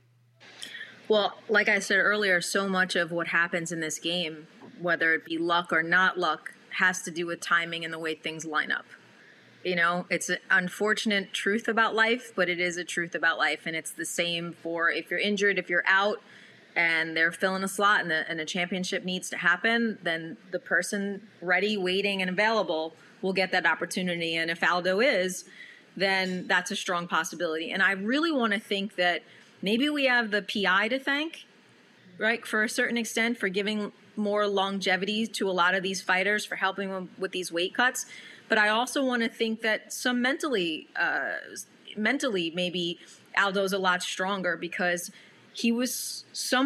Well, like I said earlier, so much of what happens in this game, whether it be luck or not luck, has to do with timing and the way things line up. It's an unfortunate truth about life, but it is a truth about life. And it's the same for if you're injured, if you're out and they're filling a slot and a championship needs to happen, then the person ready, waiting, and available will get that opportunity. And if Aldo is, then that's a strong possibility. And I really want to think that maybe we have the PI to thank, right, for a certain extent, for giving more longevity to a lot of these fighters, for helping them with these weight cuts. But I also want to think that some mentally, maybe Aldo's a lot stronger because he was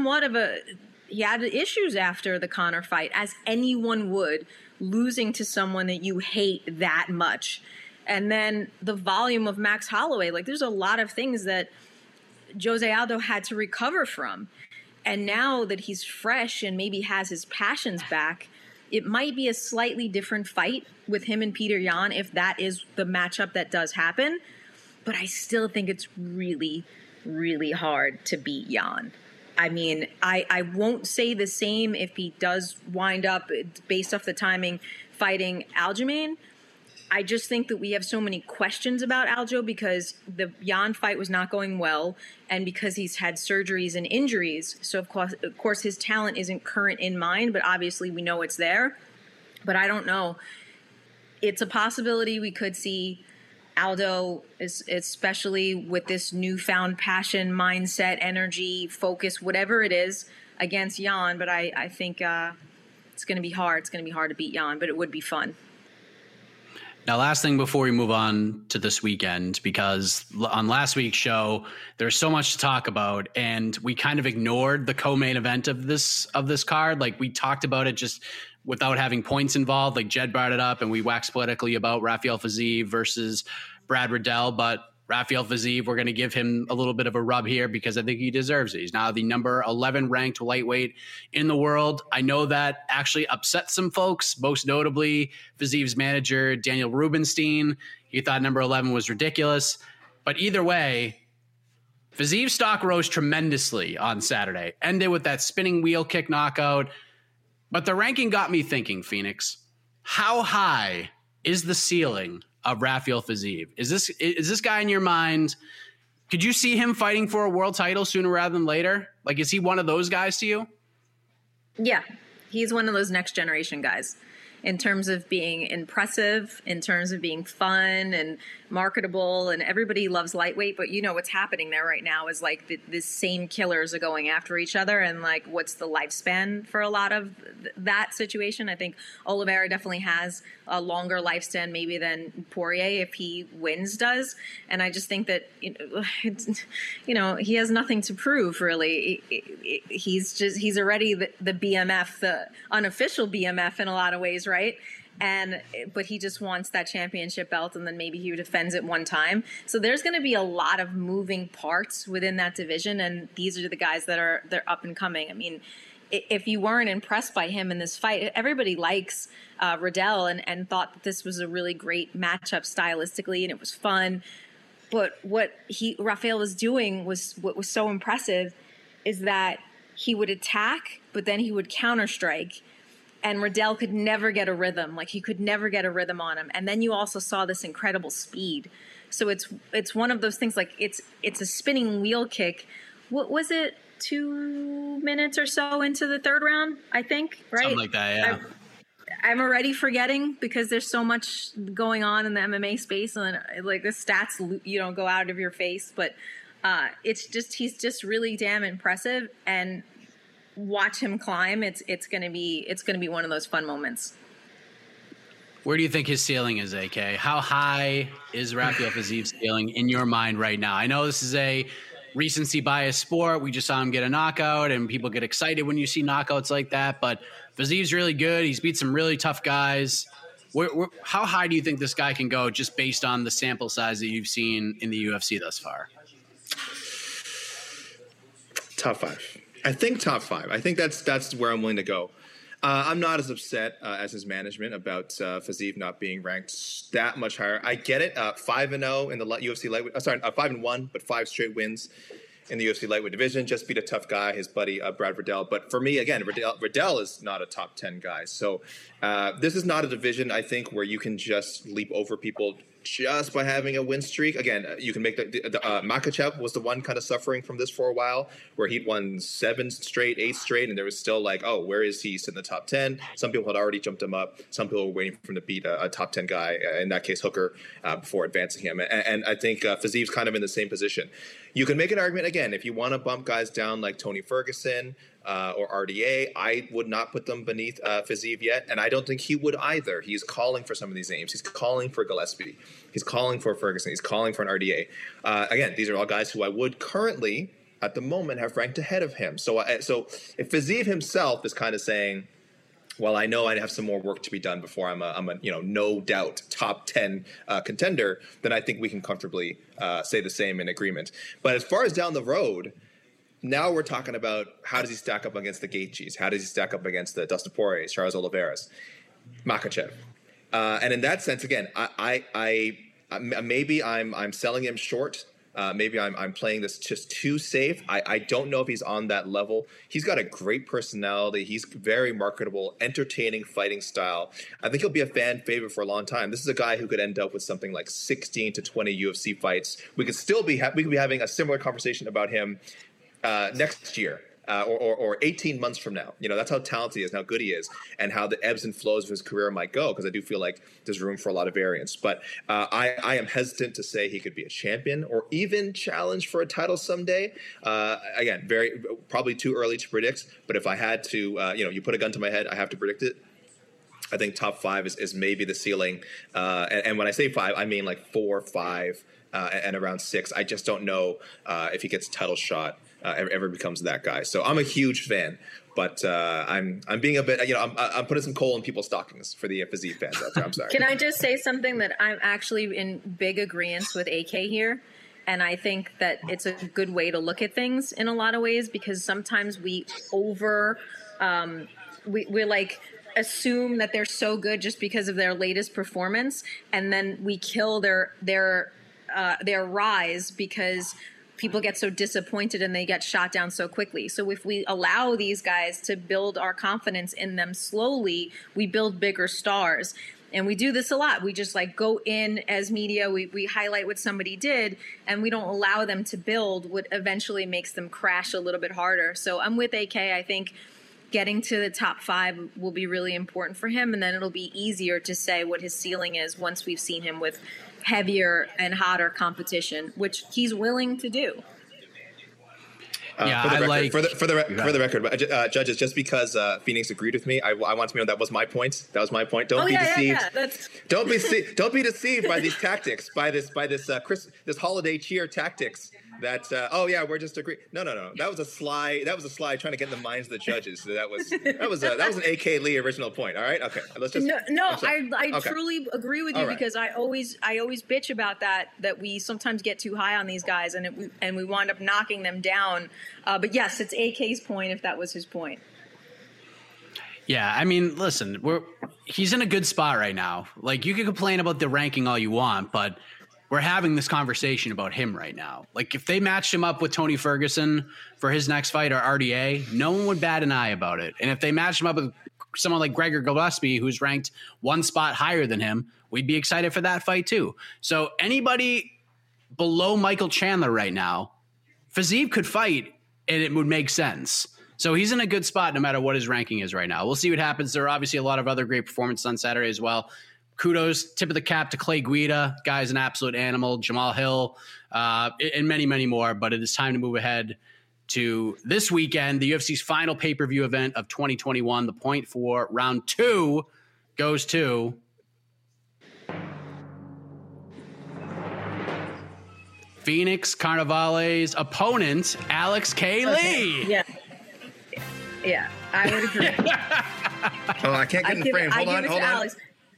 he had issues after the Conor fight, as anyone would, losing to someone that you hate that much. And then the volume of Max Holloway, there's a lot of things that Jose Aldo had to recover from. And now that he's fresh and maybe has his passions back, it might be a slightly different fight with him and Peter Yan if that is the matchup that does happen. But I still think it's really, really hard to beat Yan. I mean, I won't say the same if he does wind up, based off the timing, fighting Aljamain. I just think that we have so many questions about Aljo because the Yan fight was not going well and because he's had surgeries and injuries. So, of course, his talent isn't current in mind, but obviously we know it's there. But I don't know. It's a possibility we could see Aldo, especially with this newfound passion, mindset, energy, focus, whatever it is, against Yan. But I think it's going to be hard. It's going to be hard to beat Yan, but it would be fun. Now, last thing before we move on to this weekend, because on last week's show, there's so much to talk about, and we kind of ignored the co-main event of this card. We talked about it just without having points involved. Jed brought it up, and we waxed politically about Rafael Fiziev versus Brad Riddell, but Rafael Fiziev, we're going to give him a little bit of a rub here because I think he deserves it. He's now the number 11 ranked lightweight in the world. I know that actually upset some folks, most notably Fiziev's manager, Daniel Rubenstein. He thought number 11 was ridiculous. But either way, Fiziev's stock rose tremendously on Saturday. Ended with that spinning wheel kick knockout. But the ranking got me thinking, Phoenix, how high is the ceiling of Rafael Fiziev? Is this guy in your mind? Could you see him fighting for a world title sooner rather than later? Is he one of those guys to you? Yeah, he's one of those next generation guys in terms of being impressive, in terms of being fun and marketable, and everybody loves lightweight, but what's happening there right now is the same killers are going after each other, and what's the lifespan for a lot of that situation? I think Oliveira definitely has a longer lifespan maybe than Poirier, if he wins, does, and I just think that he has nothing to prove really. He's already the BMF, the unofficial BMF in a lot of ways, right? but he just wants that championship belt, and then maybe he defends it one time. So there's going to be a lot of moving parts within that division, and these are the guys they're up and coming. I mean, if you weren't impressed by him in this fight, everybody likes Riddell and thought that this was a really great matchup stylistically, and it was fun. But what Rafael was doing what was so impressive is that he would attack, but then he would counter strike. And Riddell could never get a rhythm. Like, he could never get a rhythm on him. And then you also saw this incredible speed. So it's one of those things, like, it's a spinning wheel kick. What was it, 2 minutes or so into the third round, I think, right? Something like that, yeah. I'm already forgetting because there's so much going on in the MMA space, and like the stats, go out of your face. But he's just really damn impressive, and watch him climb. It's gonna be one of those fun moments. Where do you think his ceiling is, AK? How high is Rafael Fiziv's ceiling in your mind right now? I know this is a recency bias sport. We just saw him get a knockout, and people get excited when you see knockouts like that. But Fiziv's really good. He's beat some really tough guys. How high do you think this guy can go just based on the sample size that you've seen in the UFC thus far? Top 5. I think top 5. I think that's where I'm willing to go. I'm not as upset as his management about Fiziev not being ranked that much higher. I get it. 5-0 in the UFC lightweight. 5-1, but 5 straight wins in the UFC lightweight division. Just beat a tough guy, his buddy Brad Riddell. But for me, again, Riddell is not a top 10 guy. So this is not a division, I think, where you can just leap over people just by having a win streak. Again, you can make Makhachev was the one kind of suffering from this for a while, where he'd won 7 straight, 8 straight, and there was still like, oh, where is he? He's in the top 10. Some people had already jumped him up. Some people were waiting for him to beat a top 10 guy, in that case Hooker, before advancing him. And I think Fiziev's kind of in the same position. You can make an argument, again, if you want to bump guys down like Tony Ferguson, or RDA, I would not put them beneath Fiziev yet, and I don't think he would either. He's calling for some of these names. He's calling for Gillespie. He's calling for Ferguson. He's calling for an RDA. Again, these are all guys who I would currently, at the moment, have ranked ahead of him. So if Fiziev himself is kind of saying, well, I know I have some more work to be done before I'm a no doubt top 10 contender, then I think we can comfortably say the same in agreement. But as far as down the road, now we're talking about how does he stack up against the Gaethjes? How does he stack up against the Dustin Poiriers, Charles Oliveira, Makhachev? And in that sense, again, I maybe I'm selling him short. Maybe I'm playing this just too safe. I don't know if he's on that level. He's got a great personality. He's very marketable, entertaining fighting style. I think he'll be a fan favorite for a long time. This is a guy who could end up with something like 16 to 20 UFC fights. We could still be we could be having a similar conversation about him next year or 18 months from now. That's how talented he is, how good he is, and how the ebbs and flows of his career might go, because I do feel like there's room for a lot of variance. But I am hesitant to say he could be a champion or even challenge for a title someday. Again, probably too early to predict, but if I had to, you put a gun to my head, I have to predict it. I think top 5 is maybe the ceiling. And when I say 5, I mean like 4, 5, and around 6. I just don't know if he gets a title shot, ever becomes that guy. So I'm a huge fan, but I'm being a bit, I'm putting some coal in people's stockings for the Fiziev fans out there. I'm sorry. Can I just say something that I'm actually in big agreement with AK here? And I think that it's a good way to look at things in a lot of ways, because sometimes we we're like assume that they're so good just because of their latest performance, and then we kill their rise because people get so disappointed and they get shot down so quickly. So if we allow these guys to build our confidence in them slowly, we build bigger stars. And we do this a lot. We just like go in as media, we highlight what somebody did, and we don't allow them to build what eventually makes them crash a little bit harder. So I'm with AK. I think getting to the top 5 will be really important for him, and then it'll be easier to say what his ceiling is once we've seen him with heavier and hotter competition, which he's willing to do. For the record, judges, just because Phoenix agreed with me, I want to know that was my point. That was my point. Don't be deceived. Don't be deceived by these tactics, by this holiday cheer tactics That oh yeah, we're just agreeing. No. That was a sly trying to get in the minds of the judges. So that was an AK Lee original point. All right, okay. Let's just I truly agree with you because I always bitch about that we sometimes get too high on these guys and we wind up knocking them down. But yes, it's AK's point if that was his point. Yeah, I mean, listen, he's in a good spot right now. Like, you can complain about the ranking all you want, but we're having this conversation about him right now. Like, if they matched him up with Tony Ferguson for his next fight or RDA, no one would bat an eye about it. And if they matched him up with someone like Gregor Gillespie, who's ranked one spot higher than him, we'd be excited for that fight too. So anybody below Michael Chandler right now, Fiziev could fight and it would make sense. So he's in a good spot no matter what his ranking is right now. We'll see what happens. There are obviously a lot of other great performances on Saturday as well. Kudos, tip of the cap to Clay Guida. Guy's an absolute animal. Jamal Hill, and many, many more. But it is time to move ahead to this weekend, the UFC's final pay-per-view event of 2021. The point for round 2 goes to Phoenix Carnivale's opponent, Alex K. Lee. Yeah, I would agree. Oh, I can't get in the frame. Hold on. Alex.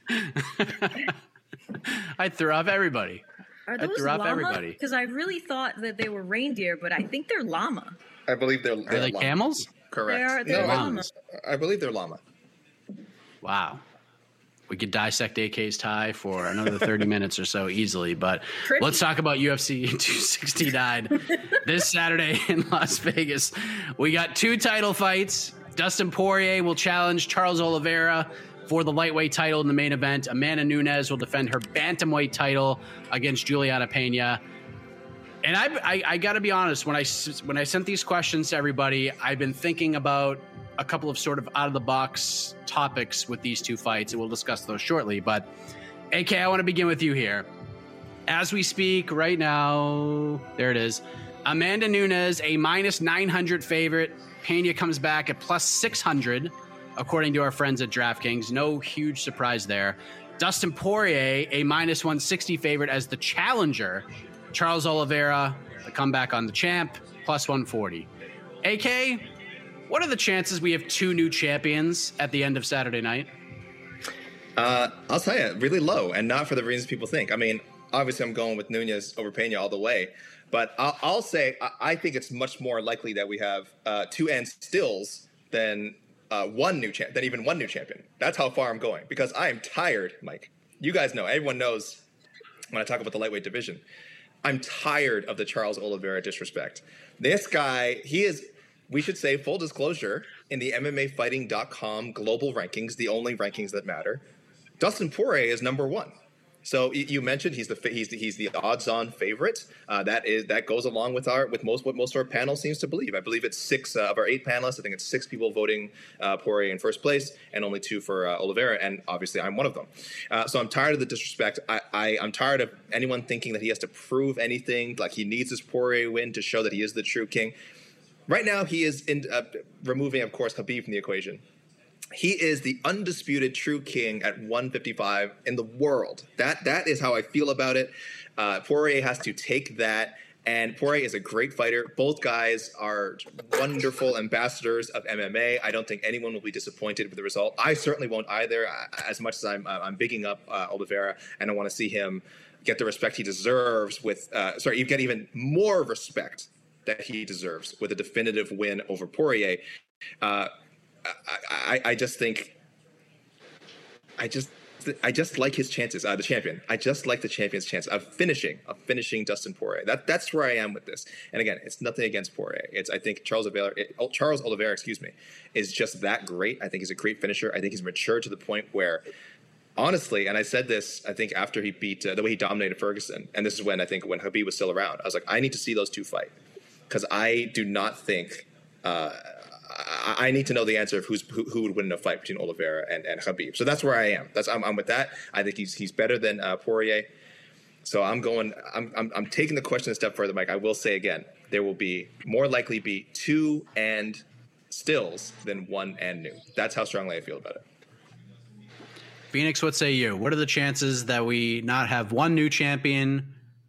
I threw off everybody. Are those llama? Because I really thought that they were reindeer, but I think they're llama. I believe they're Are they llama. camels? Correct. They're llama. I believe they're llama. Wow. We could dissect AK's tie for another 30 minutes or so easily, but let's talk about UFC 269 this Saturday in Las Vegas. We got 2 title fights. Dustin Poirier will challenge Charles Oliveira for the lightweight title in the main event. Amanda Nunes will defend her bantamweight title against Juliana Pena. And I got to be honest, when I sent these questions to everybody, I've been thinking about a couple of sort of out-of-the-box topics with these 2 fights, and we'll discuss those shortly. But, AK, I want to begin with you here. As we speak right now, there it is, Amanda Nunes, a minus 900 favorite. Pena comes back at plus 600, according to our friends at DraftKings. No huge surprise there. Dustin Poirier, a minus 160 favorite as the challenger. Charles Oliveira, the comeback on the champ, plus 140. AK, what are the chances we have 2 new champions at the end of Saturday night? I'll tell you, really low, and not for the reasons people think. I mean, obviously I'm going with Nunes over Pena all the way, but I'll say I think it's much more likely that we have 2 and stills than even one new champion. That's how far I'm going, because I am tired, Mike. You guys know, everyone knows when I talk about the lightweight division, I'm tired of the Charles Oliveira disrespect. This guy, he is, we should say, full disclosure, in the MMAfighting.com global rankings, the only rankings that matter, Dustin Poirier is number 1. So you mentioned he's the odds-on favorite. That goes along with what most of our panel seems to believe. I believe it's 6 of our 8 panelists. I think it's 6 people voting Poirier in first place, and only 2 for Oliveira. And obviously, I'm one of them. So I'm tired of the disrespect. I'm tired of anyone thinking that he has to prove anything. Like he needs this Poirier win to show that he is the true king. Right now, he is removing, of course, Khabib from the equation. He is the undisputed true king at 155 in the world. That is how I feel about it. Poirier has to take that, and Poirier is a great fighter. Both guys are wonderful ambassadors of MMA. I don't think anyone will be disappointed with the result. I certainly won't either, as much as I'm bigging up Oliveira, and I want to see him get the respect he deserves get even more respect that he deserves with a definitive win over Poirier. I just like his chances, the champion. I just like the champion's chance of finishing Dustin Poirier. That's where I am with this. And again, it's nothing against Poirier. I think Charles Oliveira, is just that great. I think he's a great finisher. I think he's matured to the point where, honestly, and I said this, I think after he beat the way he dominated Ferguson, and this is when Khabib was still around, I was like, I need to see those 2 fight, because I do not think. I need to know the answer of who would win in a fight between Oliveira and Khabib. So that's where I am. I'm with that. I think he's better than Poirier. So I'm taking the question a step further, Mike. I will say again, there will be more likely be 2 and stills than 1 and new. That's how strongly I feel about it. Phoenix, what say you? What are the chances that we not have 1 new champion,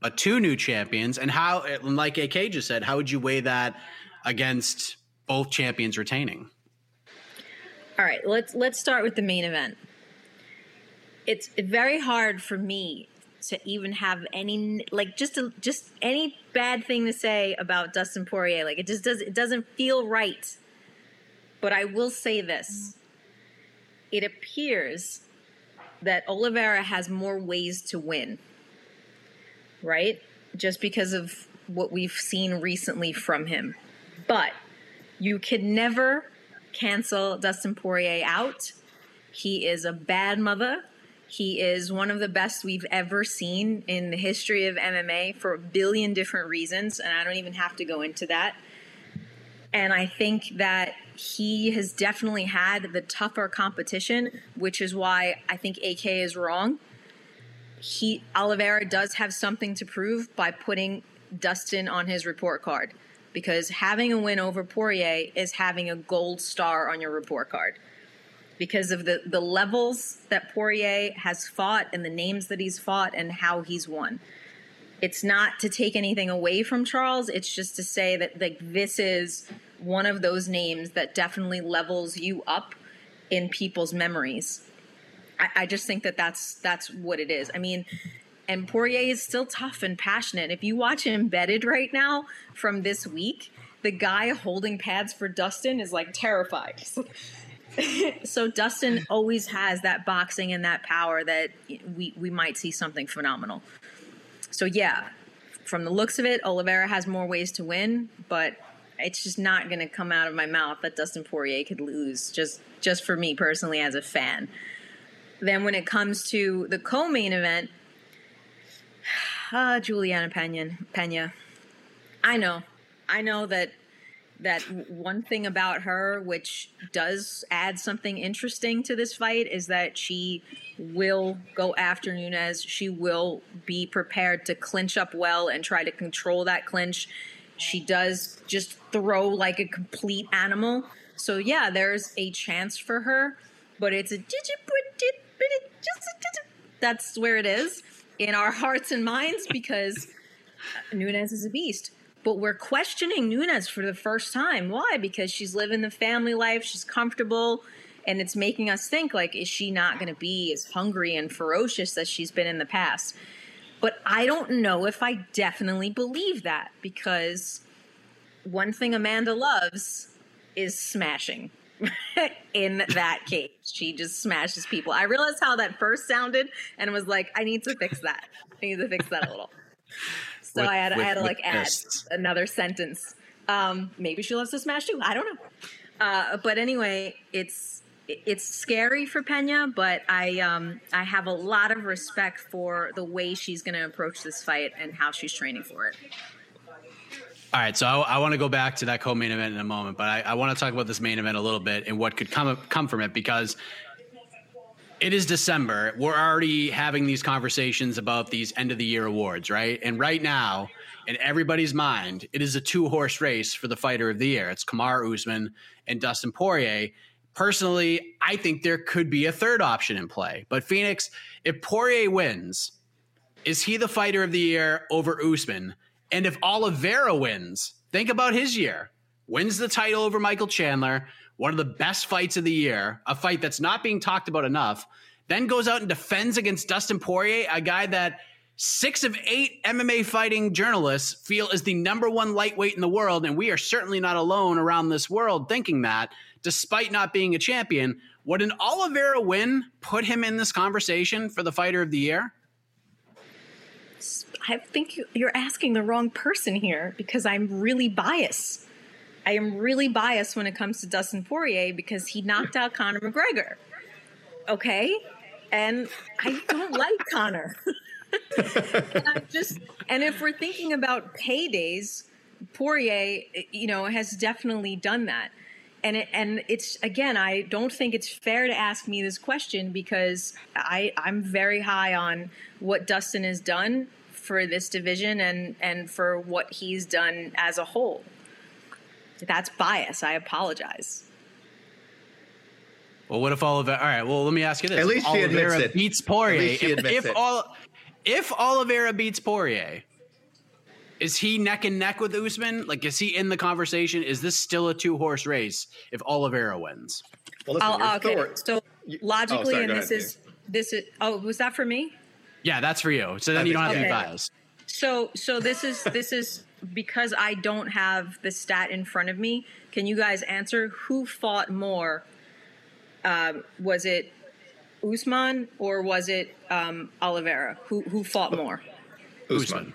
two new champions, and how, like AK just said, how would you weigh that against both champions retaining? All right, let's start with the main event. It's very hard for me to even have any just any bad thing to say about Dustin Poirier. Like it doesn't feel right. But I will say this. It appears that Oliveira has more ways to win. Right? Just because of what we've seen recently from him. But you can never cancel Dustin Poirier out. He is a bad mother. He is one of the best we've ever seen in the history of MMA for a billion different reasons, and I don't even have to go into that. And I think that he has definitely had the tougher competition, which is why I think AK is wrong. Oliveira does have something to prove by putting Dustin on his report card, because having a win over Poirier is having a gold star on your report card. Because of the levels that Poirier has fought and the names that he's fought and how he's won. It's not to take anything away from Charles. It's just to say that this is one of those names that definitely levels you up in people's memories. I just think that's what it is. I mean, and Poirier is still tough and passionate. If you watch Embedded right now from this week, the guy holding pads for Dustin is like terrified. So Dustin always has that boxing and that power that we might see something phenomenal. So yeah, from the looks of it, Oliveira has more ways to win, but it's just not going to come out of my mouth that Dustin Poirier could lose, just for me personally as a fan. Then when it comes to the co-main event, Juliana Pena. I know that one thing about her, which does add something interesting to this fight, is that she will go after Nunes. She will be prepared to clinch up well and try to control that clinch. She does just throw like a complete animal. So yeah, there's a chance for her, but that's where it is in our hearts and minds, because Nunes is a beast. But we're questioning Nunes for the first time. Why? Because she's living the family life. She's comfortable. And it's making us think, like, is she not going to be as hungry and ferocious as she's been in the past? But I don't know if I definitely believe that, because one thing Amanda loves is smashing in that cage. She just smashes people. I realized how that first sounded and was like, I need to fix that. I need to fix that a little. So I had to like add another sentence. Maybe she loves to smash too. I don't know. But anyway, it's scary for Pena, but I have a lot of respect for the way she's going to approach this fight and how she's training for it. All right, so I want to go back to that co-main event in a moment, but I want to talk about this main event a little bit and what could come from it, because it is December. We're already having these conversations about these end-of-the-year awards, right? And right now, in everybody's mind, it is a two-horse race for the fighter of the year. It's Kamaru Usman and Dustin Poirier. Personally, I think there could be a third option in play. But Phoenix, if Poirier wins, is he the fighter of the year over Usman? And if Oliveira wins, think about his year. Wins the title over Michael Chandler, one of the best fights of the year, a fight that's not being talked about enough, then goes out and defends against Dustin Poirier, a guy that 6 of 8 MMA fighting journalists feel is the number one lightweight in the world, and we are certainly not alone around this world thinking that, despite not being a champion. Would an Oliveira win put him in this conversation for the fighter of the year? I think you're asking the wrong person here, because I'm really biased. I am really biased when it comes to Dustin Poirier, because he knocked out Conor McGregor. Okay? And I don't like Conor. And if we're thinking about paydays, Poirier, has definitely done that. And it's, again, I don't think it's fair to ask me this question, because I'm very high on what Dustin has done for this division and for what he's done as a whole. That's bias. I apologize. Well, what if Oliveira? All right. Well, let me ask you this: At least she admits it. Beats Poirier. At least she admits it. If Oliveira beats Poirier, Is he neck and neck with Usman? Like, is he in the conversation? Is this still a 2-horse race if Oliveira wins? Well, listen, okay. So logically, and this is. Oh, was that for me? Yeah, that's for you. So then you don't have to be biased. So this is because I don't have the stat in front of me. Can you guys answer who fought more? Was it Usman or was it Oliveira? Who fought more? Usman.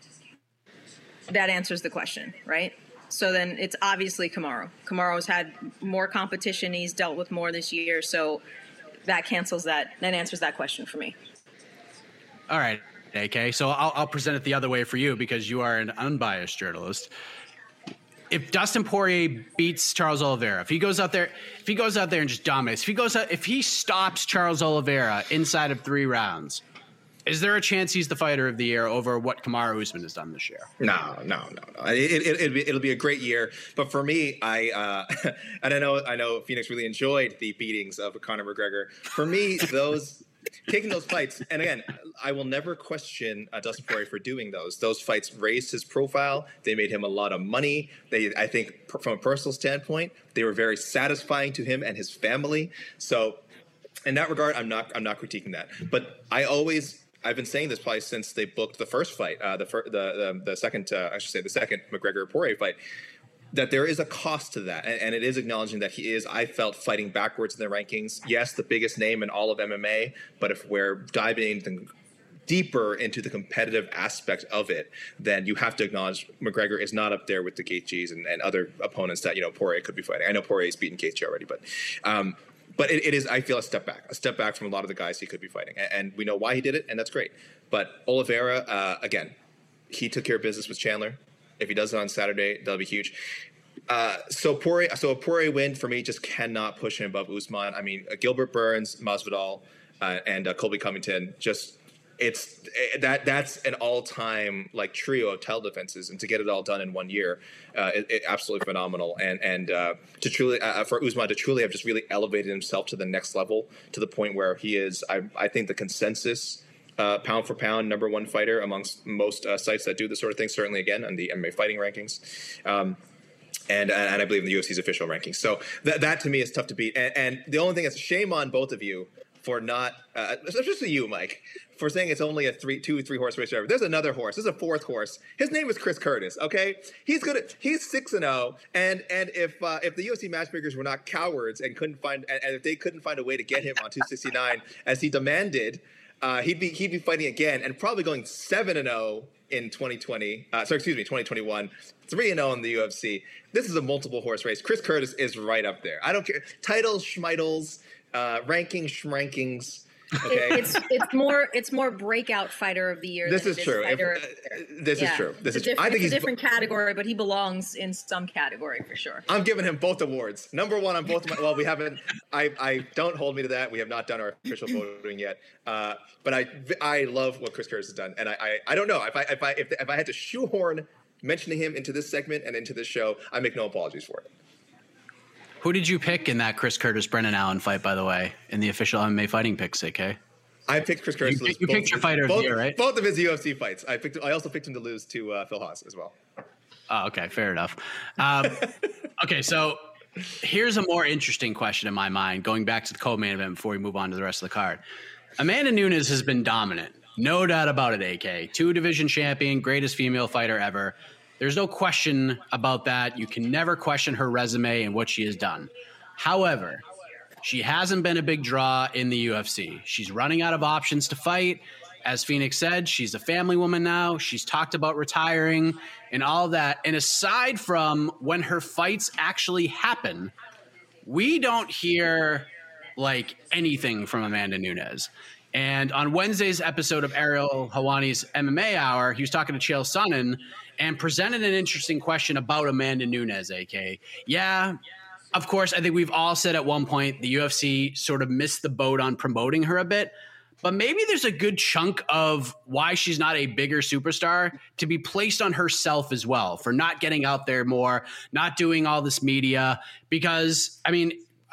That answers the question, right? So then it's obviously Kamaru. Kamaru's had more competition. He's dealt with more this year. So that cancels that. That answers that question for me. All right, AK. So I'll present it the other way for you because you are an unbiased journalist. If Dustin Poirier beats Charles Oliveira, if he goes out there and just dominates, if he stops Charles Oliveira inside of 3 rounds, is there a chance he's the fighter of the year over what Kamaru Usman has done this year? No. It'll be a great year. But for me, and I know Phoenix really enjoyed the beatings of Conor McGregor. For me, taking those fights, and again, I will never question Dustin Poirier for doing those. Those fights raised his profile. They made him a lot of money. I think from a personal standpoint, they were very satisfying to him and his family. So in that regard, I'm not critiquing that. But I've been saying this probably since they booked the first fight, the second McGregor Poirier fight, that there is a cost to that, and it is acknowledging that he is, I felt, fighting backwards in the rankings. Yes, the biggest name in all of MMA, but if we're diving deeper into the competitive aspect of it, then you have to acknowledge McGregor is not up there with the Gaethjes and other opponents that Poirier could be fighting. I know Poirier's beaten Gaethje already, but it is, I feel, a step back from a lot of the guys he could be fighting. And we know why he did it, and that's great. But Oliveira, again, he took care of business with Chandler. If he does it on Saturday, that'll be huge. So a Poirier win for me just cannot push him above Usman. I mean, Gilbert Burns, Masvidal, and Colby Covington, that's an all-time trio of title defenses, and to get it all done in 1 year, it absolutely phenomenal. And to truly for Usman to truly have just really elevated himself to the next level, to the point where he is, I think, the consensus pound for pound number 1 fighter amongst most sites that do this sort of thing. Certainly, again, on the MMA fighting rankings. And I believe in the UFC's official rankings. So that to me is tough to beat. And the only thing is, shame on both of you for not, especially you, Mike, for saying it's only a 2-3 horse race. There's another horse. There's a 4th horse. His name is Chris Curtis. Okay, he's 6-0. And if the UFC matchmakers were not cowards and if they couldn't find a way to get him on 269 as he demanded, he'd be fighting again and probably going 7-0 in 2021, 3-0 in the UFC. This is a multiple horse race. Chris Curtis is right up there. I don't care. Titles, schmitles, rankings. Okay. It's more breakout fighter of the year. This is true. This is true. I think he's a different category, but he belongs in some category for sure. I'm giving him both awards. Number 1 on both. Well, we haven't. I don't hold me to that. We have not done our official voting yet. But I love what Chris Curtis has done, and I don't know if I had to shoehorn mentioning him into this segment and into this show, I make no apologies for it. Who did you pick in that Chris Curtis Brennan Allen fight, by the way, in the official MMA fighting picks, AK? I picked Chris Curtis. You picked your fighter of the year, right? Both of his UFC fights. I also picked him to lose to Phil Haas as well. Oh, okay, fair enough. Okay, so here's a more interesting question in my mind, going back to the co-main event before we move on to the rest of the card. Amanda Nunes has been dominant. No doubt about it, AK. 2-division champion, greatest female fighter ever. There's no question about that. You can never question her resume and what she has done. However, she hasn't been a big draw in the UFC. She's running out of options to fight. As Phoenix said, she's a family woman now. She's talked about retiring and all that. And aside from when her fights actually happen, we don't hear anything from Amanda Nunes. And on Wednesday's episode of Ariel Helwani's MMA Hour, he was talking to Chael Sonnen and presented an interesting question about Amanda Nunes, AK. Yeah, of course, I think we've all said at one point the UFC sort of missed the boat on promoting her a bit. But maybe there's a good chunk of why she's not a bigger superstar to be placed on herself as well for not getting out there more, not doing all this media. Because, I mean,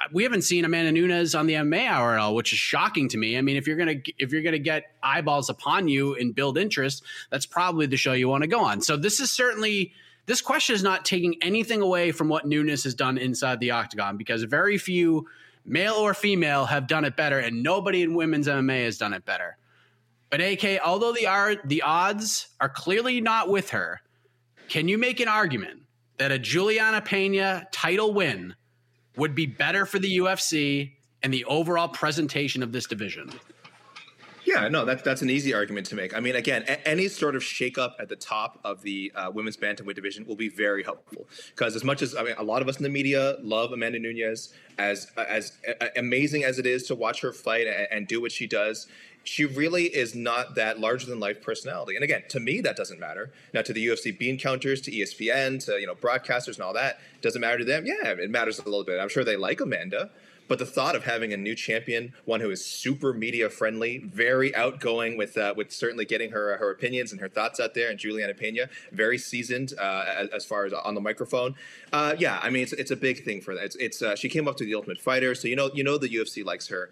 we haven't seen Amanda Nunes on the MMA Hour at all, which is shocking to me. I mean, if you're gonna get eyeballs upon you and build interest, that's probably the show you want to go on. So this question is not taking anything away from what Nunes has done inside the octagon, because very few, male or female, have done it better, and nobody in women's MMA has done it better. But AK, although the odds are clearly not with her, can you make an argument that a Juliana Pena title win would be better for the UFC and the overall presentation of this division? Yeah, no, that's an easy argument to make. I mean, again, any sort of shakeup at the top of the women's bantamweight division will be very helpful, because as much as a lot of us in the media love Amanda Nunes, as amazing as it is to watch her fight and do what she does, she really is not that larger than life personality. And again, to me, that doesn't matter. Now, to the UFC bean counters, to ESPN, to broadcasters and all that, doesn't matter to them. Yeah, it matters a little bit. I'm sure they like Amanda. But the thought of having a new champion, one who is super media friendly, very outgoing with certainly getting her opinions and her thoughts out there, and Juliana Pena, very seasoned as far as on the microphone. Yeah, I mean, it's a big thing for that. It's she came up to the Ultimate Fighter, so the UFC likes her.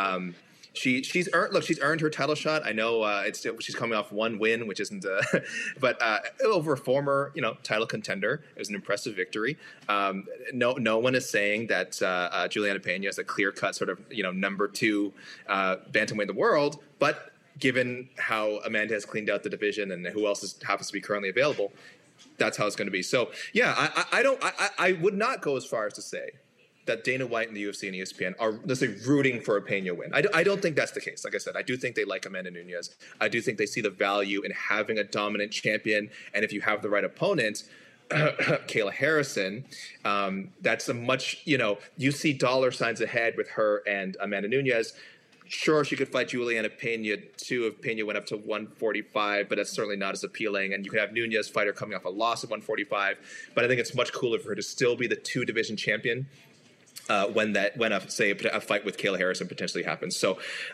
She's earned her title shot. I know she's coming off one win, which isn't, but over a former title contender, it was an impressive victory. No one is saying that Juliana Pena is a clear cut sort of number 2 bantamweight in the world, but given how Amanda has cleaned out the division and who else happens to be currently available, that's how it's going to be. So yeah, I would not go as far as to say that Dana White and the UFC and ESPN are, let's say, rooting for a Pena win. I don't think that's the case. Like I said, I do think they like Amanda Nunes. I do think they see the value in having a dominant champion. And if you have the right opponent, Kayla Harrison, that's a much, you see dollar signs ahead with her and Amanda Nunes. Sure, she could fight Juliana Pena too if Pena went up to 145, but that's certainly not as appealing. And you could have Nunes fight her coming off a loss at 145. But I think it's much cooler for her to still be the 2-division champion when a fight with Kayla Harrison potentially happens. So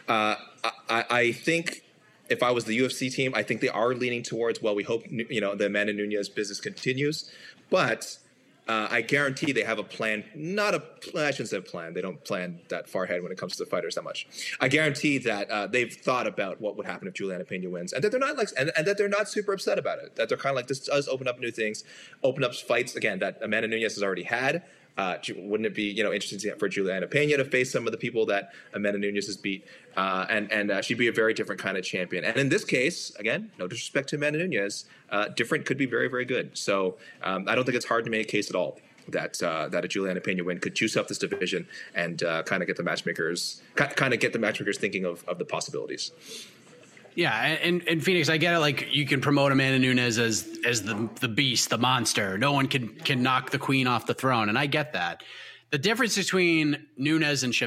I think if I was the UFC team, I think they are leaning towards, well, we hope the Amanda Nunes business continues, but I guarantee they have a plan. I shouldn't say plan. They don't plan that far ahead when it comes to the fighters that much. I guarantee that they've thought about what would happen if Juliana Pena wins, and that they're not and that they're not super upset about it. That they're kind of like, this does open up new things, open up fights again that Amanda Nunes has already had. Wouldn't it be interesting for Juliana Pena to face some of the people that Amanda Nunes has beat, and she'd be a very different kind of champion. And in this case, again, no disrespect to Amanda Nunes, different could be very, very good. So I don't think it's hard to make a case at all that a Juliana Pena win could juice up this division and kind of get the matchmakers thinking of the possibilities. Yeah, and Phoenix, I get it. Like, you can promote Amanda Nunes as the beast, the monster. No one can knock the queen off the throne, and I get that. The difference between Nunes and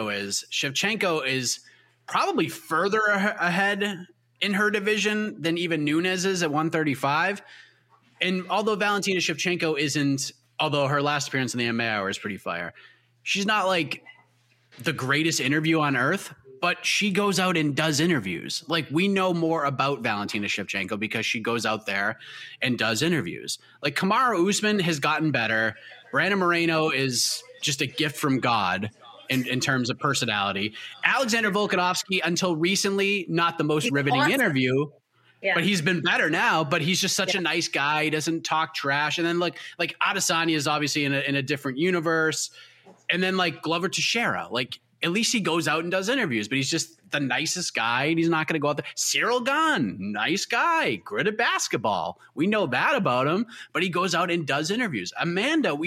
Shevchenko is probably further ahead in her division than even Nunes is at 135. And although Valentina Shevchenko isn't, although her last appearance in the MMA Hour is pretty fire, she's not like the greatest interview on earth. But she goes out and does interviews. Like, we know more about Valentina Shevchenko because she goes out there and does interviews. Like, Kamaru Usman has gotten better. Brandon Moreno is just a gift from God in terms of personality. Alexander Volkanovski, until recently, not the most riveting interview. Yeah. But he's been better now. But he's just such a nice guy. He doesn't talk trash. And then like Adesanya is obviously in a different universe. And then like Glover Teixeira, like, at least he goes out and does interviews, but he's just the nicest guy, and he's not going to go out there. Cyril Gahn, nice guy, good at basketball. We know that about him, but he goes out and does interviews. Amanda,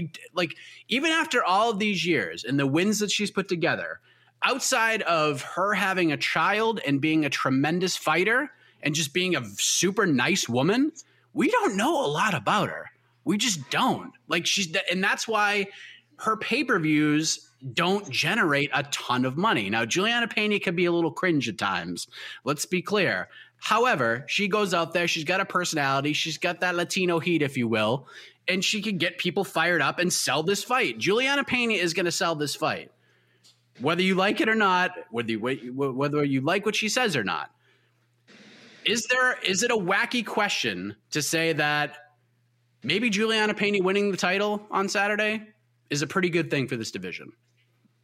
even after all of these years and the wins that she's put together, outside of her having a child and being a tremendous fighter and just being a super nice woman, we don't know a lot about her. We just don't. And that's why her pay-per-views don't generate a ton of money. Now, Juliana Pena could be a little cringe at times. Let's be clear. However, she goes out there. She's got a personality. She's got that Latino heat, if you will, and she can get people fired up and sell this fight. Juliana Pena is going to sell this fight, whether you like it or not, whether you like what she says or not. Is it a wacky question to say that maybe Juliana Pena winning the title on Saturday is a pretty good thing for this division?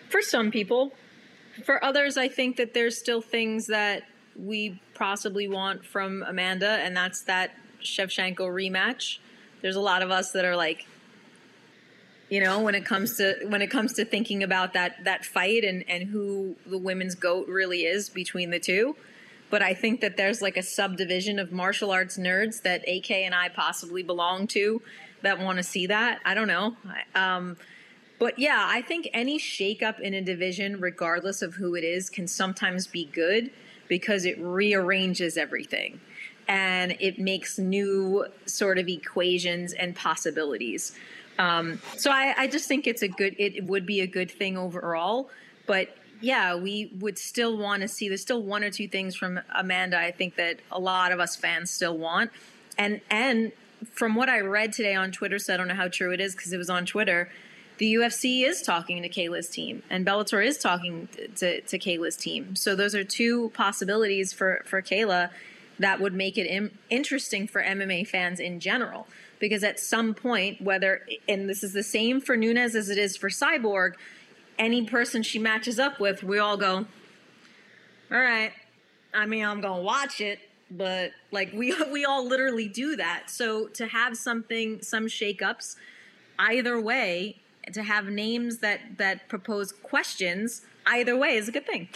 For some people. For others, I think that there's still things that we possibly want from Amanda, and that's that Shevchenko rematch. There's a lot of us that are like, you know, when it comes to thinking about that fight and who the women's GOAT really is between the two. But I think that there's like a subdivision of martial arts nerds that AK and I possibly belong to that want to see that. I don't know. But yeah, I think any shakeup in a division, regardless of who it is, can sometimes be good because it rearranges everything and it makes new sort of equations and possibilities. So I just think it would be a good thing overall. But yeah, we would still want to see, there's still one or two things from Amanda I think that a lot of us fans still want. And from what I read today on Twitter, so I don't know how true it is because it was on Twitter, the UFC is talking to Kayla's team, and Bellator is talking to Kayla's team. So those are two possibilities for Kayla that would make it interesting for MMA fans in general. Because at some point, and this is the same for Nunes as it is for Cyborg, any person she matches up with, we all go, all right, I mean, I'm going to watch it, but like we all literally do that. So to have some shakeups, either way, to have names that propose questions, either way is a good thing.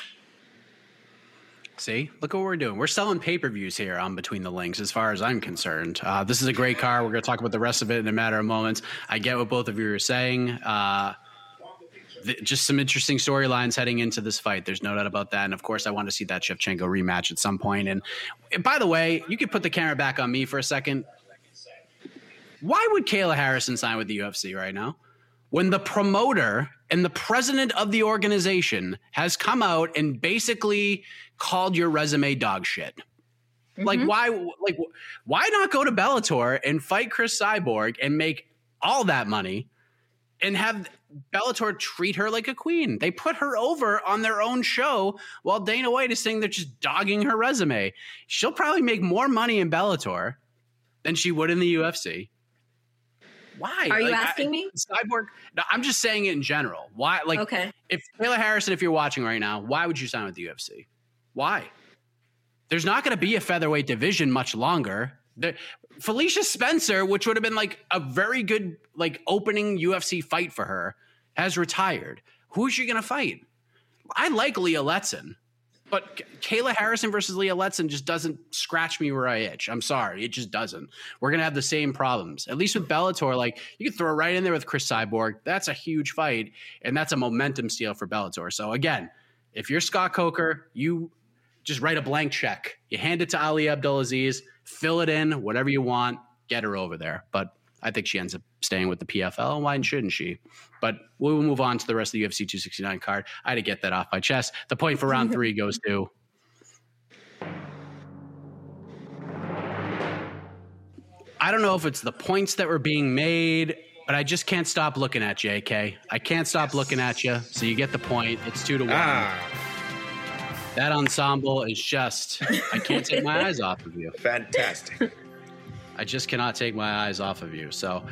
See, look what we're doing. We're selling pay-per-views here on Between the Links as far as I'm concerned. This is a great card. We're going to talk about the rest of it in a matter of moments. I get what both of you are saying. Just some interesting storylines heading into this fight. There's no doubt about that. And of course, I want to see that Shevchenko rematch at some point. And by the way, you could put the camera back on me for a second. Why would Kayla Harrison sign with the UFC right now? When the promoter and the president of the organization has come out and basically called your resume dog shit. Mm-hmm. Why not go to Bellator and fight Chris Cyborg and make all that money and have Bellator treat her like a queen? They put her over on their own show while Dana White is saying they're just dogging her resume. She'll probably make more money in Bellator than she would in the UFC. Why? Are you asking me? Cyborg. No, I'm just saying it in general. Why? Okay. If Kayla Harrison, if you're watching right now, why would you sign with the UFC? Why? There's not going to be a featherweight division much longer. Felicia Spencer, which would have been like a very good opening UFC fight for her, has retired. Who's she going to fight? I like Leah Letson, but Kayla Harrison versus Leah Letson just doesn't scratch me where I itch. I'm sorry. It just doesn't. We're going to have the same problems. At least with Bellator, you can throw it right in there with Chris Cyborg. That's a huge fight, and that's a momentum steal for Bellator. So, again, if you're Scott Coker, you just write a blank check. You hand it to Ali Abdulaziz, fill it in, whatever you want, get her over there. But I think she ends up staying with the PFL. Why shouldn't she? But we will move on to the rest of the UFC 269 card. I had to get that off my chest. The point for round 3 goes to I don't know if it's the points that were being made, but I just can't stop looking at you, AK. I can't stop looking at you, so you get the point. It's 2-1. That ensemble is just, I can't take my eyes off of you. Fantastic. I just cannot take my eyes off of you. So,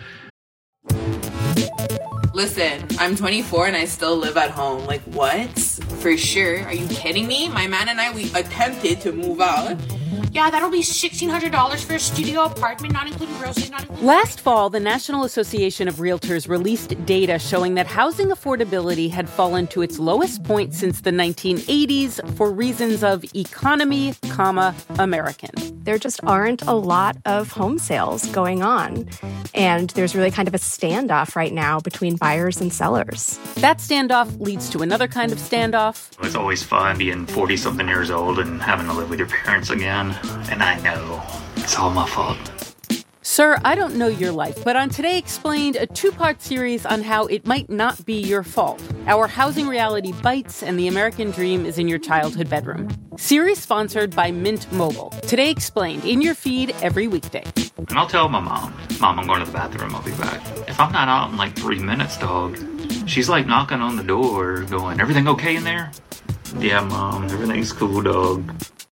listen, I'm 24 and I still live at home. Like, what? For sure. Are you kidding me? My man and I, we attempted to move out. Yeah, that'll be $1,600 for a studio apartment, not including groceries, not including... Last fall, the National Association of Realtors released data showing that housing affordability had fallen to its lowest point since the 1980s for reasons of economy, American. There just aren't a lot of home sales going on. And there's really kind of a standoff right now between buyers and sellers. That standoff leads to another kind of standoff. It's always fun being 40-something years old and having to live with your parents again. And I know it's all my fault. Sir, I don't know your life, but on Today Explained, a 2-part series on how it might not be your fault. Our housing reality bites and the American dream is in your childhood bedroom. Series sponsored by Mint Mobile. Today Explained, in your feed every weekday. And I'll tell my mom, I'm going to the bathroom, I'll be back. If I'm not out in 3 minutes, dog, she's knocking on the door going, everything okay in there? Yeah, Mom, everything's cool, dog.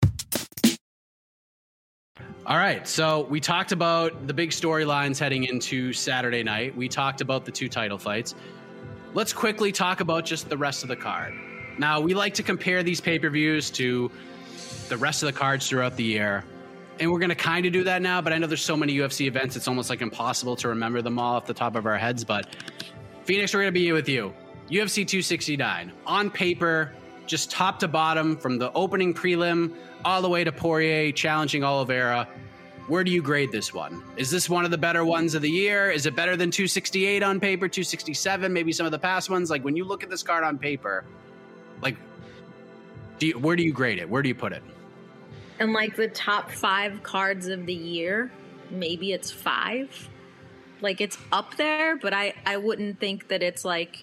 All right, so we talked about the big storylines heading into Saturday night. We talked about the 2 title fights. let's quickly talk about just the rest of the card. Now, we like to compare these pay-per-views to the rest of the cards throughout the year. And we're going to kind of do that now, but I know there's so many UFC events, it's almost like impossible to remember them all off the top of our heads. But Phoenix, we're going to be with you. UFC 269. On paper, just top to bottom, from the opening prelim all the way to Poirier challenging Oliveira. Where do you grade this one? Is this one of the better ones of the year? Is it better than 268 on paper, 267, maybe some of the past ones? Like, when you look at this card on paper, like, where do you grade it? Where do you put it? And like the top 5 cards of the year, maybe it's 5. Like, it's up there, but I wouldn't think that it's like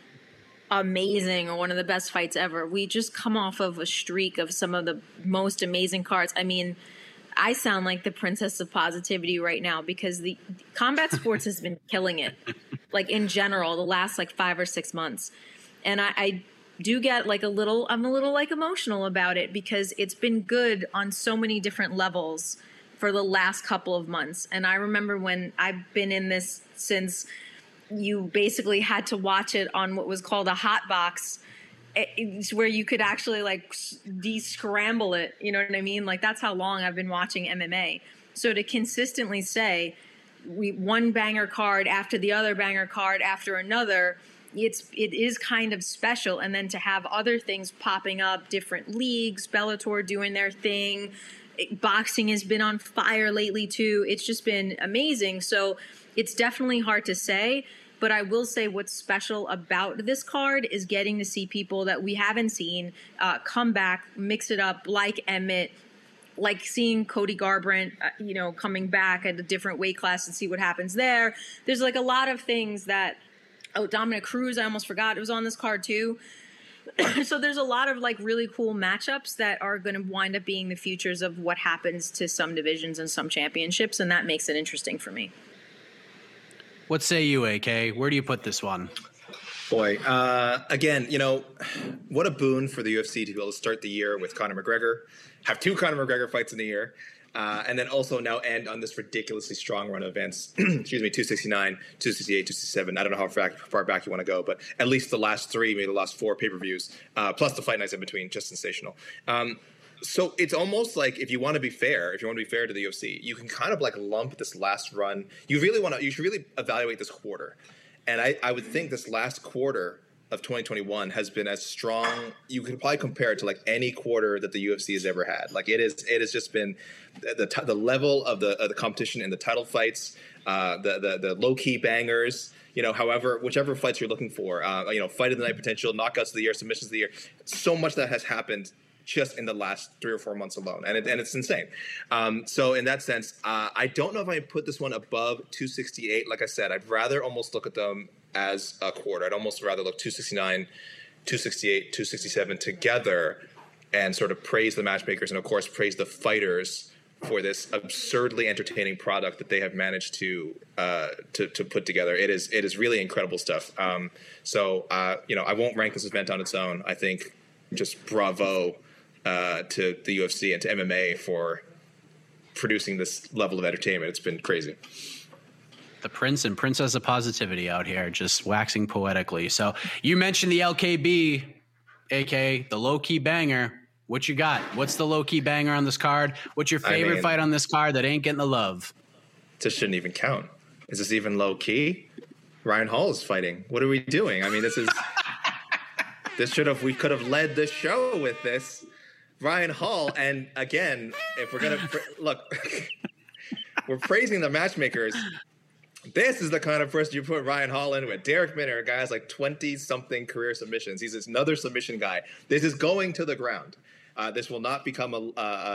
amazing or one of the best fights ever. We just come off of a streak of some of the most amazing cards. I mean, I sound like the princess of positivity right now because the combat sports has been killing it, like in general, the last like 5 or 6 months. And I do get like I'm a little like emotional about it because it's been good on so many different levels for the last couple of months. And I remember when I've been in this since you basically had to watch it on what was called a hot box. It's where you could actually like de-scramble it. You know what I mean? Like, that's how long I've been watching MMA. So to consistently say one banger card after the other banger card after another, it is kind of special. And then to have other things popping up, different leagues, Bellator doing their thing, boxing has been on fire lately too. It's just been amazing. So it's definitely hard to say, but I will say what's special about this card is getting to see people that we haven't seen come back, mix it up, like Emmett, like seeing Cody Garbrandt, coming back at a different weight class and see what happens there. There's like a lot of things that, Dominic Cruz, I almost forgot, it was on this card too. So there's a lot of like really cool matchups that are going to wind up being the futures of what happens to some divisions and some championships, and that makes it interesting for me. What say you, AK? Where do you put this one? Boy, again, what a boon for the UFC to be able to start the year with Conor McGregor, have 2 Conor McGregor fights in the year, and then also now end on this ridiculously strong run of events. 269, 268, 267. I don't know how far back you want to go, but at least the last 3, maybe the last 4 pay-per-views, plus the fight nights in between, just sensational. So it's almost like if you want to be fair to the UFC, you can kind of like lump this last run. You should really evaluate this quarter. And I would think this last quarter of 2021 has been as strong. You could probably compare it to like any quarter that the UFC has ever had. Like it has just been the level of the competition in the title fights, the low key bangers. Whichever fights you're looking for, fight of the night potential, knockouts of the year, submissions of the year. So much that has happened just in the last 3 or 4 months alone. And it's insane. So in that sense, I don't know if I put this one above 268. Like I said, I'd rather almost look at them as a quarter. I'd almost rather look 269, 268, 267 together and sort of praise the matchmakers and, of course, praise the fighters for this absurdly entertaining product that they have managed to put together. It is really incredible stuff. So I won't rank this event on its own. I think just bravo to the UFC and to MMA for producing this level of entertainment. It's been crazy. The prince and princess of positivity out here, just waxing poetically. So you mentioned the LKB, aka the low-key banger. What you got? What's the low-key banger on this card? What's your favorite fight on this card that ain't getting the love? This shouldn't even count. Is this even low-key? Ryan Hall is fighting. What are we doing? I mean, this is... we could have led the show with this. Ryan Hall, and again, if we're going to... Look, we're praising the matchmakers. This is the kind of person you put Ryan Hall in with. Derek Minner, a guy has like 20-something career submissions. He's another submission guy. This is going to the ground. This will not become a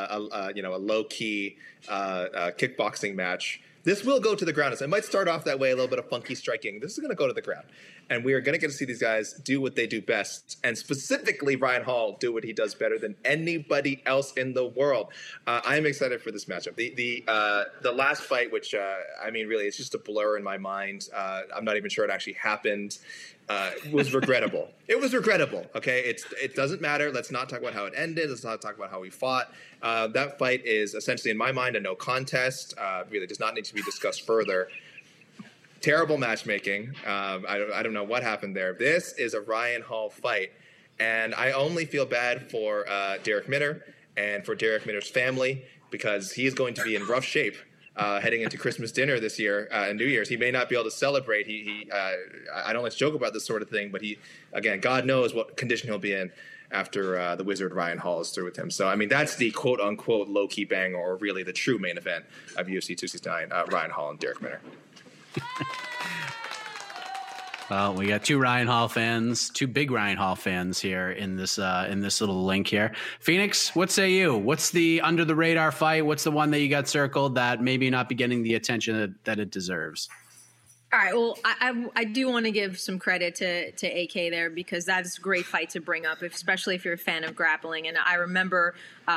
low-key kickboxing match. This will go to the ground. It might start off that way, a little bit of funky striking. This is going to go to the ground. And we are going to get to see these guys do what they do best. And specifically, Ryan Hall do what he does better than anybody else in the world. I am excited for this matchup. The last fight, which, really, it's just a blur in my mind. I'm not even sure it actually happened. Was regrettable. It was regrettable. Okay, it doesn't matter. Let's not talk about how it ended. Let's not talk about how we fought. That fight is essentially, in my mind, a no contest. Really does not need to be discussed further. terrible matchmaking. I don't know what happened there. This is a Ryan Hall fight, and I only feel bad for Derek Minner and for Derek Minner's family, because he is going to be in rough shape heading into Christmas dinner this year and New Year's. He may not be able to celebrate. I don't like to joke about this sort of thing, but God knows what condition he'll be in after the Wizard Ryan Hall is through with him. So, I mean, that's the quote-unquote low-key bang, or really the true main event of UFC 269, Ryan Hall and Derek Minner. Well, we got two big Ryan Hall fans here in this little link here. Phoenix, what say you? What's the under the radar fight? What's the one that you got circled that maybe not be getting the attention that it deserves? All right. Well, I do want to give some credit to AK there, because that's a great fight to bring up, especially if you're a fan of grappling. And I remember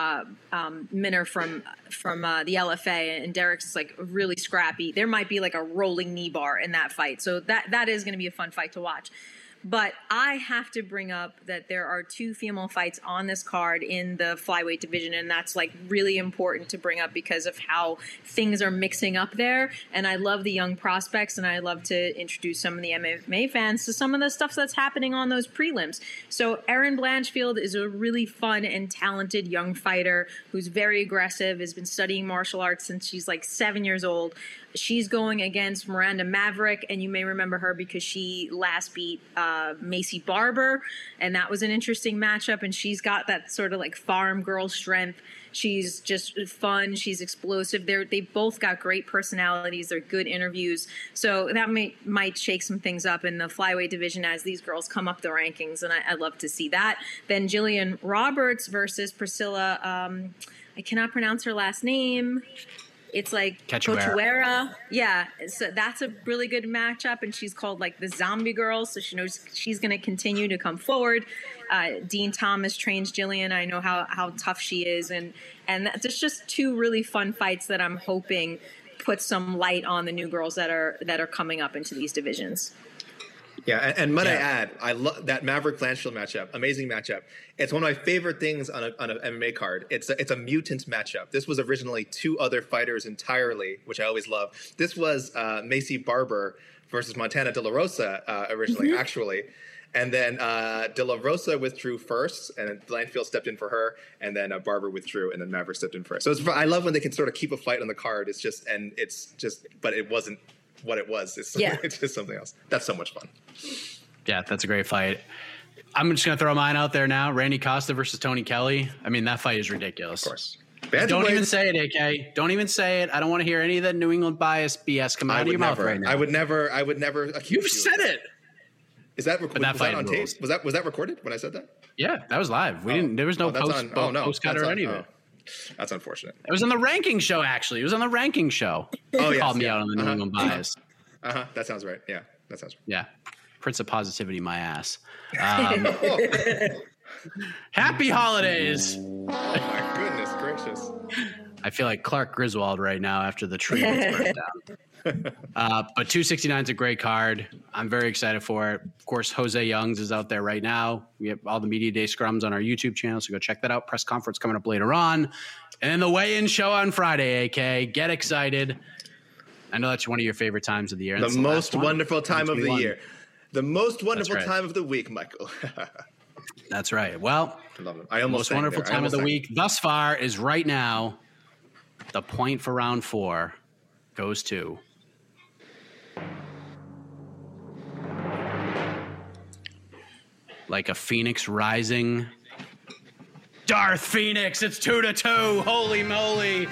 Minner from the LFA, and Derek's like really scrappy. There might be like a rolling knee bar in that fight, so that is going to be a fun fight to watch. But I have to bring up that there are two female fights on this card in the flyweight division, and that's like really important to bring up because of how things are mixing up there. And I love the young prospects, and I love to introduce some of the MMA fans to some of the stuff that's happening on those prelims. So Erin Blanchfield is a really fun and talented young fighter who's very aggressive, has been studying martial arts since she's like 7 years old. She's going against Miranda Maverick, and you may remember her because she last beat Macy Barber, and that was an interesting matchup. And she's got that sort of like farm girl strength. She's just fun. She's explosive. They both got great personalities. They're good interviews. So that might shake some things up in the flyweight division as these girls come up the rankings, and I love to see that. Then Jillian Roberts versus Priscilla. I cannot pronounce her last name. It's like Cachoeira. Yeah, so that's a really good matchup, and she's called like the Zombie Girl, so she knows she's going to continue to come forward. Dean Thomas trains Jillian. I know how tough she is, and there's just two really fun fights that I'm hoping put some light on the new girls that are coming up into these divisions. Yeah, and might I add, I love that Maverick Blanchfield matchup. Amazing matchup. It's one of my favorite things on an MMA card. It's a mutant matchup. This was originally two other fighters entirely, which I always love. This was Macy Barber versus Montana De La Rosa originally, actually. And then De La Rosa withdrew first, and Blanchfield stepped in for her, and then Barber withdrew, and then Maverick stepped in for her. So I love when they can sort of keep a fight on the card. But it wasn't what it was. It's just something else. That's so much fun. Yeah, that's a great fight. I'm just going to throw mine out there now. Randy Costa versus Tony Kelly. I mean, that fight is ridiculous. Of course. Don't even say it, AK. Don't even say it. I don't want to hear any of that New England bias BS come out of your mouth right now. I would never accuse you. You've said it. Is that recorded? Was that on tape? Was that recorded when I said that? Yeah, that was live. There was no post-cut or any of it. That's unfortunate. It was on the ranking show, actually. It was on the ranking show. Called me out on the New England bias. That sounds right. Yeah, that sounds right. Yeah. Prince of positivity, my ass. Happy holidays. Oh, my goodness gracious. I feel like Clark Griswold right now after the tree gets burnt down. But 269 is a great card. I'm very excited for it. Of course, Jose Youngs is out there right now. We have all the Media Day scrums on our YouTube channel, so go check that out. Press conference coming up later on. And then the weigh-in show on Friday, AK. Get excited. I know that's one of your favorite times of the year. The most wonderful time of the year. The most wonderful time of the week, Michael. That's right. Well, the most wonderful time of the week thus far is right now. The point for round 4 goes to like a phoenix rising. Darth Phoenix, it's 2-2. Holy moly.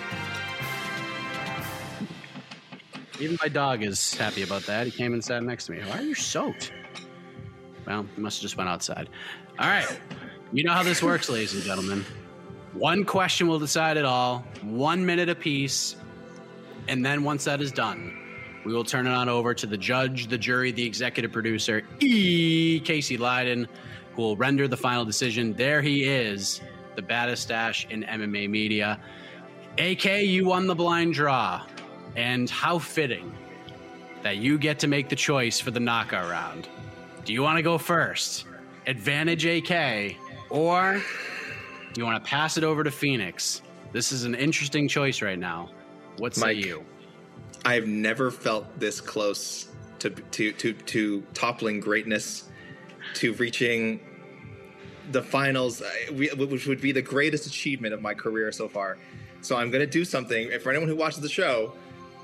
Even my dog is happy about that. He came and sat next to me. Why are you soaked? Well, he must have just went outside. All right. You know how this works, ladies and gentlemen. One question will decide it all. 1 minute apiece. And then once that is done, we will turn it on over to the judge, the jury, the executive producer, Casey Leydon, who will render the final decision. There he is, the baddest stash in MMA media. AK, you won the blind draw. And how fitting that you get to make the choice for the knockout round. Do you want to go first? Advantage AK, or do you want to pass it over to Phoenix? This is an interesting choice right now. What say you? I've never felt this close to toppling greatness, to reaching the finals, which would be the greatest achievement of my career so far. So I'm going to do something. And for anyone who watches the show,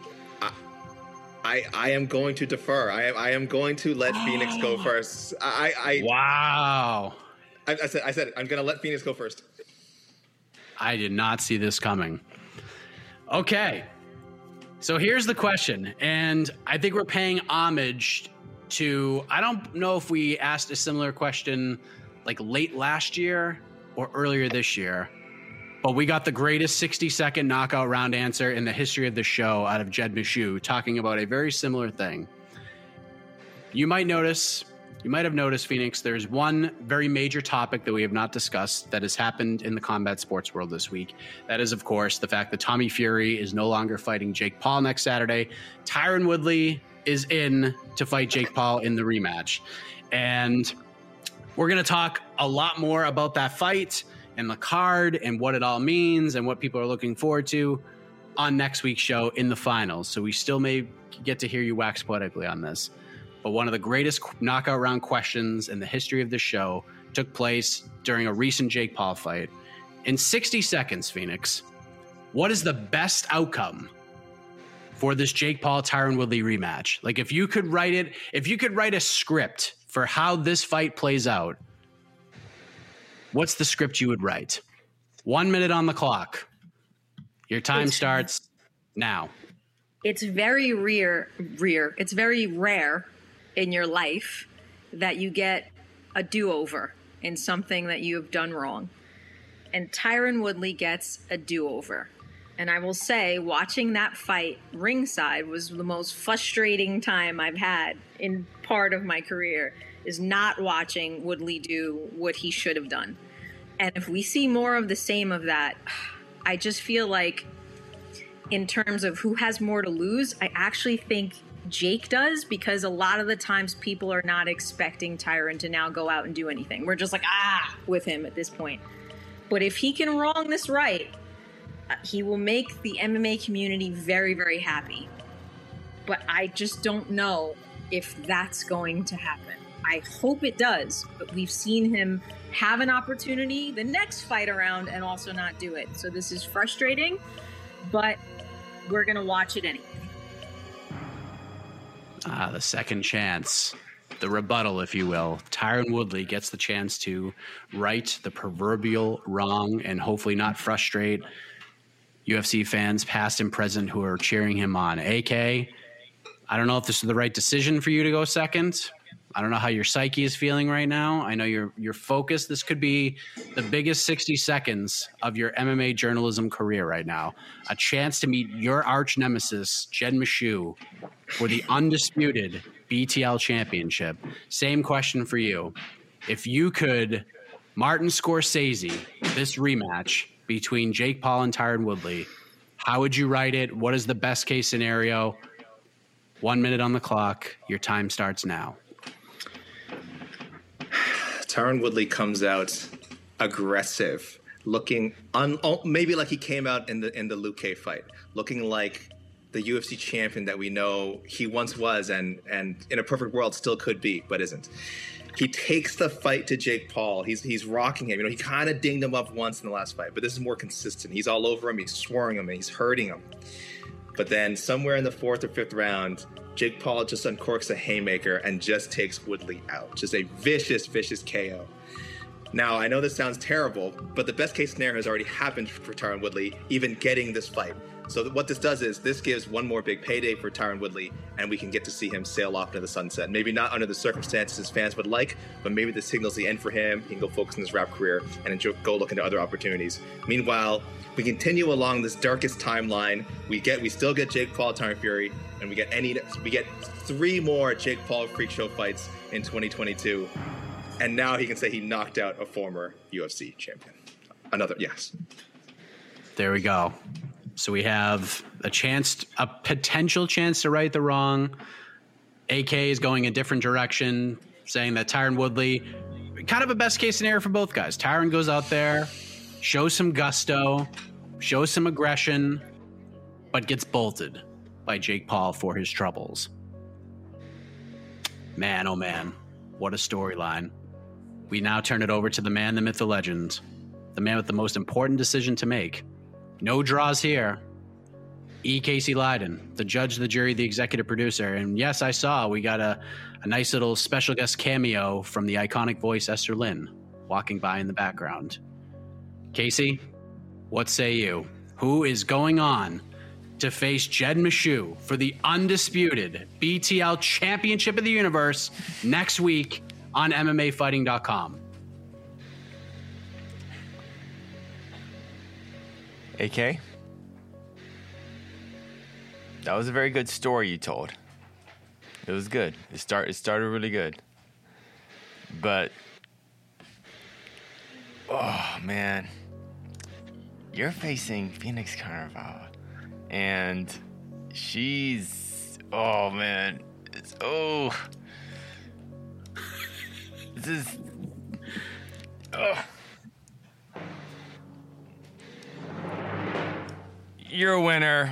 I am going to defer. I am going to let Phoenix go first. Wow. I said it. I'm going to let Phoenix go first. I did not see this coming. Okay. So here's the question. And I think we're paying homage to, I don't know if we asked a similar question like late last year or earlier this year, but we got the greatest 60-second knockout round answer in the history of the show out of Jed Meshew, talking about a very similar thing. You might have noticed, Phoenix, there's one very major topic that we have not discussed that has happened in the combat sports world this week. That is, of course, the fact that Tommy Fury is no longer fighting Jake Paul next Saturday. Tyron Woodley is in to fight Jake Paul in the rematch. And we're going to talk a lot more about that fight and the card and what it all means and what people are looking forward to on next week's show in the finals. So we still may get to hear you wax poetically on this. But one of the greatest knockout round questions in the history of the show took place during a recent Jake Paul fight. In 60 seconds, Phoenix, what is the best outcome for this Jake Paul Tyron Woodley rematch? Like if you could write a script for how this fight plays out, what's the script you would write? 1 minute on the clock. Your time starts now. It's very rare. It's very rare in your life that you get a do-over in something that you have done wrong. And Tyron Woodley gets a do-over. And I will say, watching that fight ringside was the most frustrating time I've had in part of my career, is not watching Woodley do what he should have done. And if we see more of the same of that, I just feel like in terms of who has more to lose, I actually think Jake does, because a lot of the times people are not expecting Tyron to now go out and do anything. We're just like, with him at this point. But if he can wrong this right, he will make the MMA community very, very happy. But I just don't know if that's going to happen. I hope it does, but we've seen him have an opportunity the next fight around and also not do it. So this is frustrating, but we're going to watch it anyway. The second chance, the rebuttal, if you will. Tyron Woodley gets the chance to right the proverbial wrong and hopefully not frustrate UFC fans, past and present, who are cheering him on. AK, I don't know if this is the right decision for you to go second. I don't know how your psyche is feeling right now. I know you're focused. This could be the biggest 60 seconds of your MMA journalism career right now. A chance to meet your arch nemesis, Jed Meshew, for the undisputed BTL championship. Same question for you. If you could Martin Scorsese this rematch between Jake Paul and Tyron Woodley, how would you write it? What is the best case scenario? 1 minute on the clock. Your time starts now. Tyron Woodley comes out aggressive, looking maybe like he came out in the Luke K fight, looking like the UFC champion that we know he once was and in a perfect world still could be, but isn't. He takes the fight to Jake Paul. He's rocking him. He kind of dinged him up once in the last fight, but this is more consistent. He's all over him. He's swarming him, and he's hurting him. But then somewhere in the 4th or 5th round, Jake Paul just uncorks a haymaker and just takes Woodley out. Just a vicious, vicious KO. Now, I know this sounds terrible, but the best case scenario has already happened for Tyron Woodley, even getting this fight. So what this does is this gives one more big payday for Tyron Woodley, and we can get to see him sail off into the sunset. Maybe not under the circumstances his fans would like, but maybe this signals the end for him. He can go focus on his rap career and go look into other opportunities. Meanwhile, we continue along this darkest timeline. We still get Jake Paul, Tyron Fury, and we get 3 more Jake Paul Freak Show fights in 2022. And now he can say he knocked out a former UFC champion. Yes. There we go. So we have a potential chance to right the wrong. AK is going a different direction, saying that Tyron Woodley, kind of a best case scenario for both guys. Tyron goes out there, shows some gusto, shows some aggression, but gets bolted by Jake Paul for his troubles. Man, oh man, what a storyline. We now turn it over to the man, the myth, the legend, the man with the most important decision to make. No draws here. E. Casey Leydon, the judge, the jury, the executive producer. And yes, I saw we got a nice little special guest cameo from the iconic voice Esther Lynn walking by in the background. Casey, what say you? Who is going on to face Jed Meshew for the undisputed BTL Championship of the Universe next week on MMAfighting.com? AK? That was a very good story you told. It was good. It started really good. But, oh man, you're facing Phoenix Carnival, and she's, oh man, this is, you're a winner.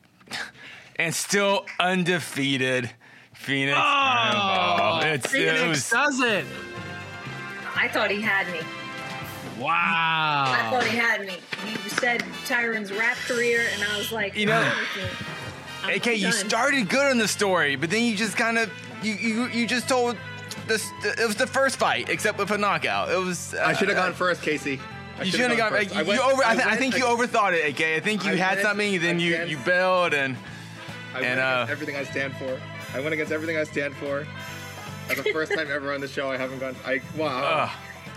And still undefeated, Phoenix Carnival. Phoenix does it. I thought he had me. Wow. I thought he had me. You said Tyron's rap career, and I was like, AK, you started good on the story, but then you just kind of, you just told this. It was the first fight, except with a knockout. It was. I should have gone first, Casey. You shouldn't have gone. I think you overthought it, AK. I think you had something, and then you bailed, and. I went against everything I stand for. I went against everything I stand for. That's the first time ever on the show I haven't gone. Wow.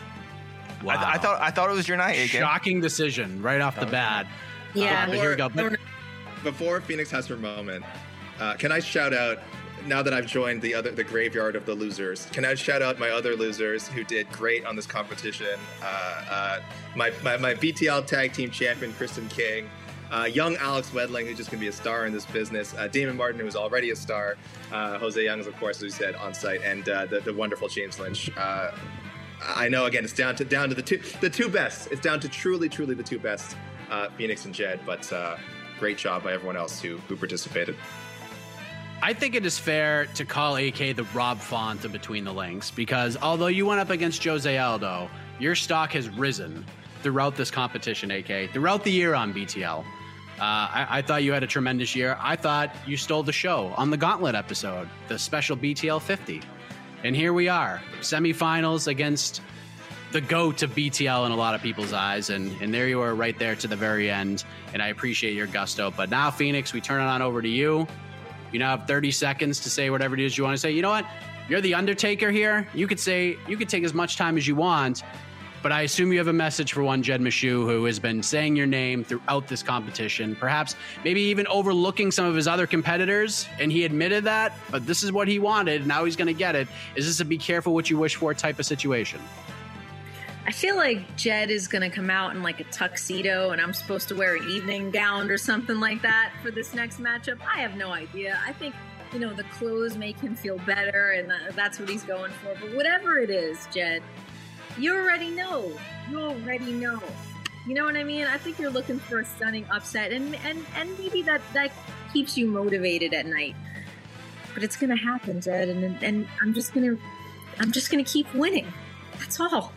I thought it was your night, AK. Shocking decision right off the bat. Yeah. But here we go. Before Phoenix has her moment, can I shout out? Now that I've joined the graveyard of the losers, can I shout out my other losers who did great on this competition? My BTL tag team champion Kristen King. Young Alex Wedling, who's just going to be a star in this business. Damon Martin, who was already a star. Jose Young is, of course, as we said, on site. And the wonderful James Lynch. I know, again, it's down to the two best. It's down to truly the two best, Phoenix and Jed. But great job by everyone else who participated. I think it is fair to call AK the Rob Font of Between the Links, because although you went up against Jose Aldo, your stock has risen throughout this competition, AK, throughout the year on BTL. I thought you had a tremendous year. I thought you stole the show on the Gauntlet episode, the special BTL 50. And here we are, semifinals against the GOAT of BTL in a lot of people's eyes. And there you are right there to the very end. And I appreciate your gusto. But now, Phoenix, we turn it on over to you. You now have 30 seconds to say whatever it is you want to say. You know what? You're the Undertaker here. You could take as much time as you want. But I assume you have a message for one Jed Meshew, who has been saying your name throughout this competition, perhaps maybe even overlooking some of his other competitors, and he admitted that, but this is what he wanted, now he's going to get it. Is this a be careful what you wish for type of situation? I feel like Jed is going to come out in like a tuxedo, and I'm supposed to wear an evening gown or something like that for this next matchup. I have no idea. I think, the clothes make him feel better, and that's what he's going for. But whatever it is, Jed, you already know. You already know. You know what I mean? I think you're looking for a stunning upset, and maybe that keeps you motivated at night. But it's gonna happen, Jed, and I'm just gonna keep winning. That's all.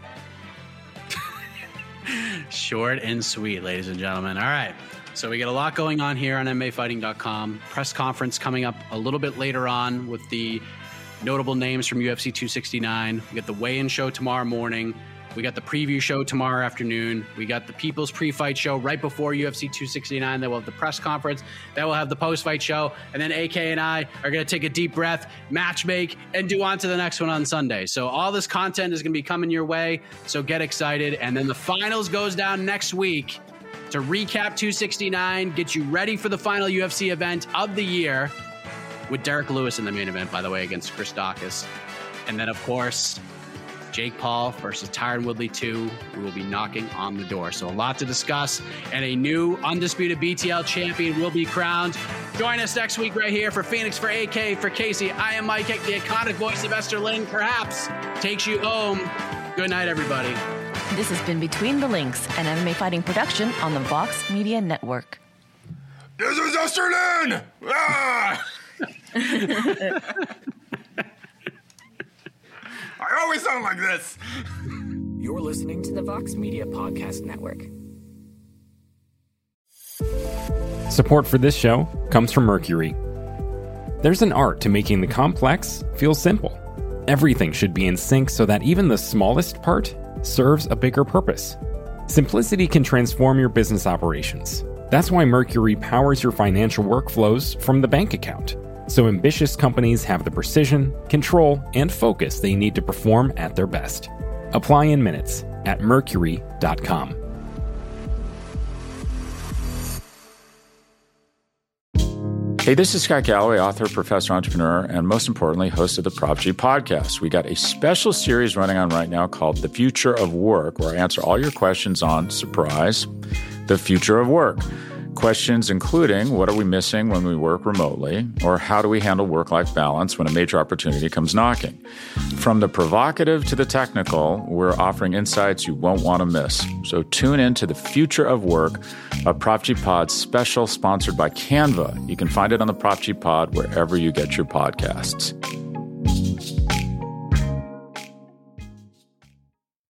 Short and sweet, ladies and gentlemen. All right. So we got a lot going on here on MMAfighting.com. Press conference coming up a little bit later on with the notable names from UFC 269. We got the weigh-in show tomorrow morning. We got the preview show tomorrow afternoon. We got the People's Pre-Fight show right before UFC 269. Then we'll have the press conference. Then we'll have the post-fight show. And then AK and I are going to take a deep breath, match make, and do on to the next one on Sunday. So all this content is going to be coming your way. So get excited. And then the finals goes down next week to recap 269, get you ready for the final UFC event of the year, with Derek Lewis in the main event, by the way, against Chris Daukaus. And then, of course, Jake Paul versus Tyron Woodley 2. We will be knocking on the door. So a lot to discuss. And a new undisputed BTL champion will be crowned. Join us next week right here for Phoenix, for AK, for Casey. I am Mike Hick, the iconic voice of Esther Lynn, perhaps takes you home. Good night, everybody. This has been Between the Links, an MMA fighting production on the Vox Media Network. This is Esther Lynn! Ah! sound like this. You're listening to the Vox Media Podcast Network. Support for this show comes from Mercury. There's an art to making the complex feel simple. Everything should be in sync so that even the smallest part serves a bigger purpose. Simplicity can transform your business operations. That's why Mercury powers your financial workflows from the bank account, so ambitious companies have the precision, control, and focus they need to perform at their best. Apply in minutes at mercury.com. Hey, this is Scott Galloway, author, professor, entrepreneur, and most importantly, host of the Prop G podcast. We got a special series running on right now called The Future of Work, where I answer all your questions on, surprise, the future of work. Questions including, what are we missing when we work remotely? Or how do we handle work-life balance when a major opportunity comes knocking? From the provocative to the technical, we're offering insights you won't want to miss. So tune in to The Future of Work, a Prop G Pod special sponsored by Canva. You can find it on the Prop G Pod wherever you get your podcasts.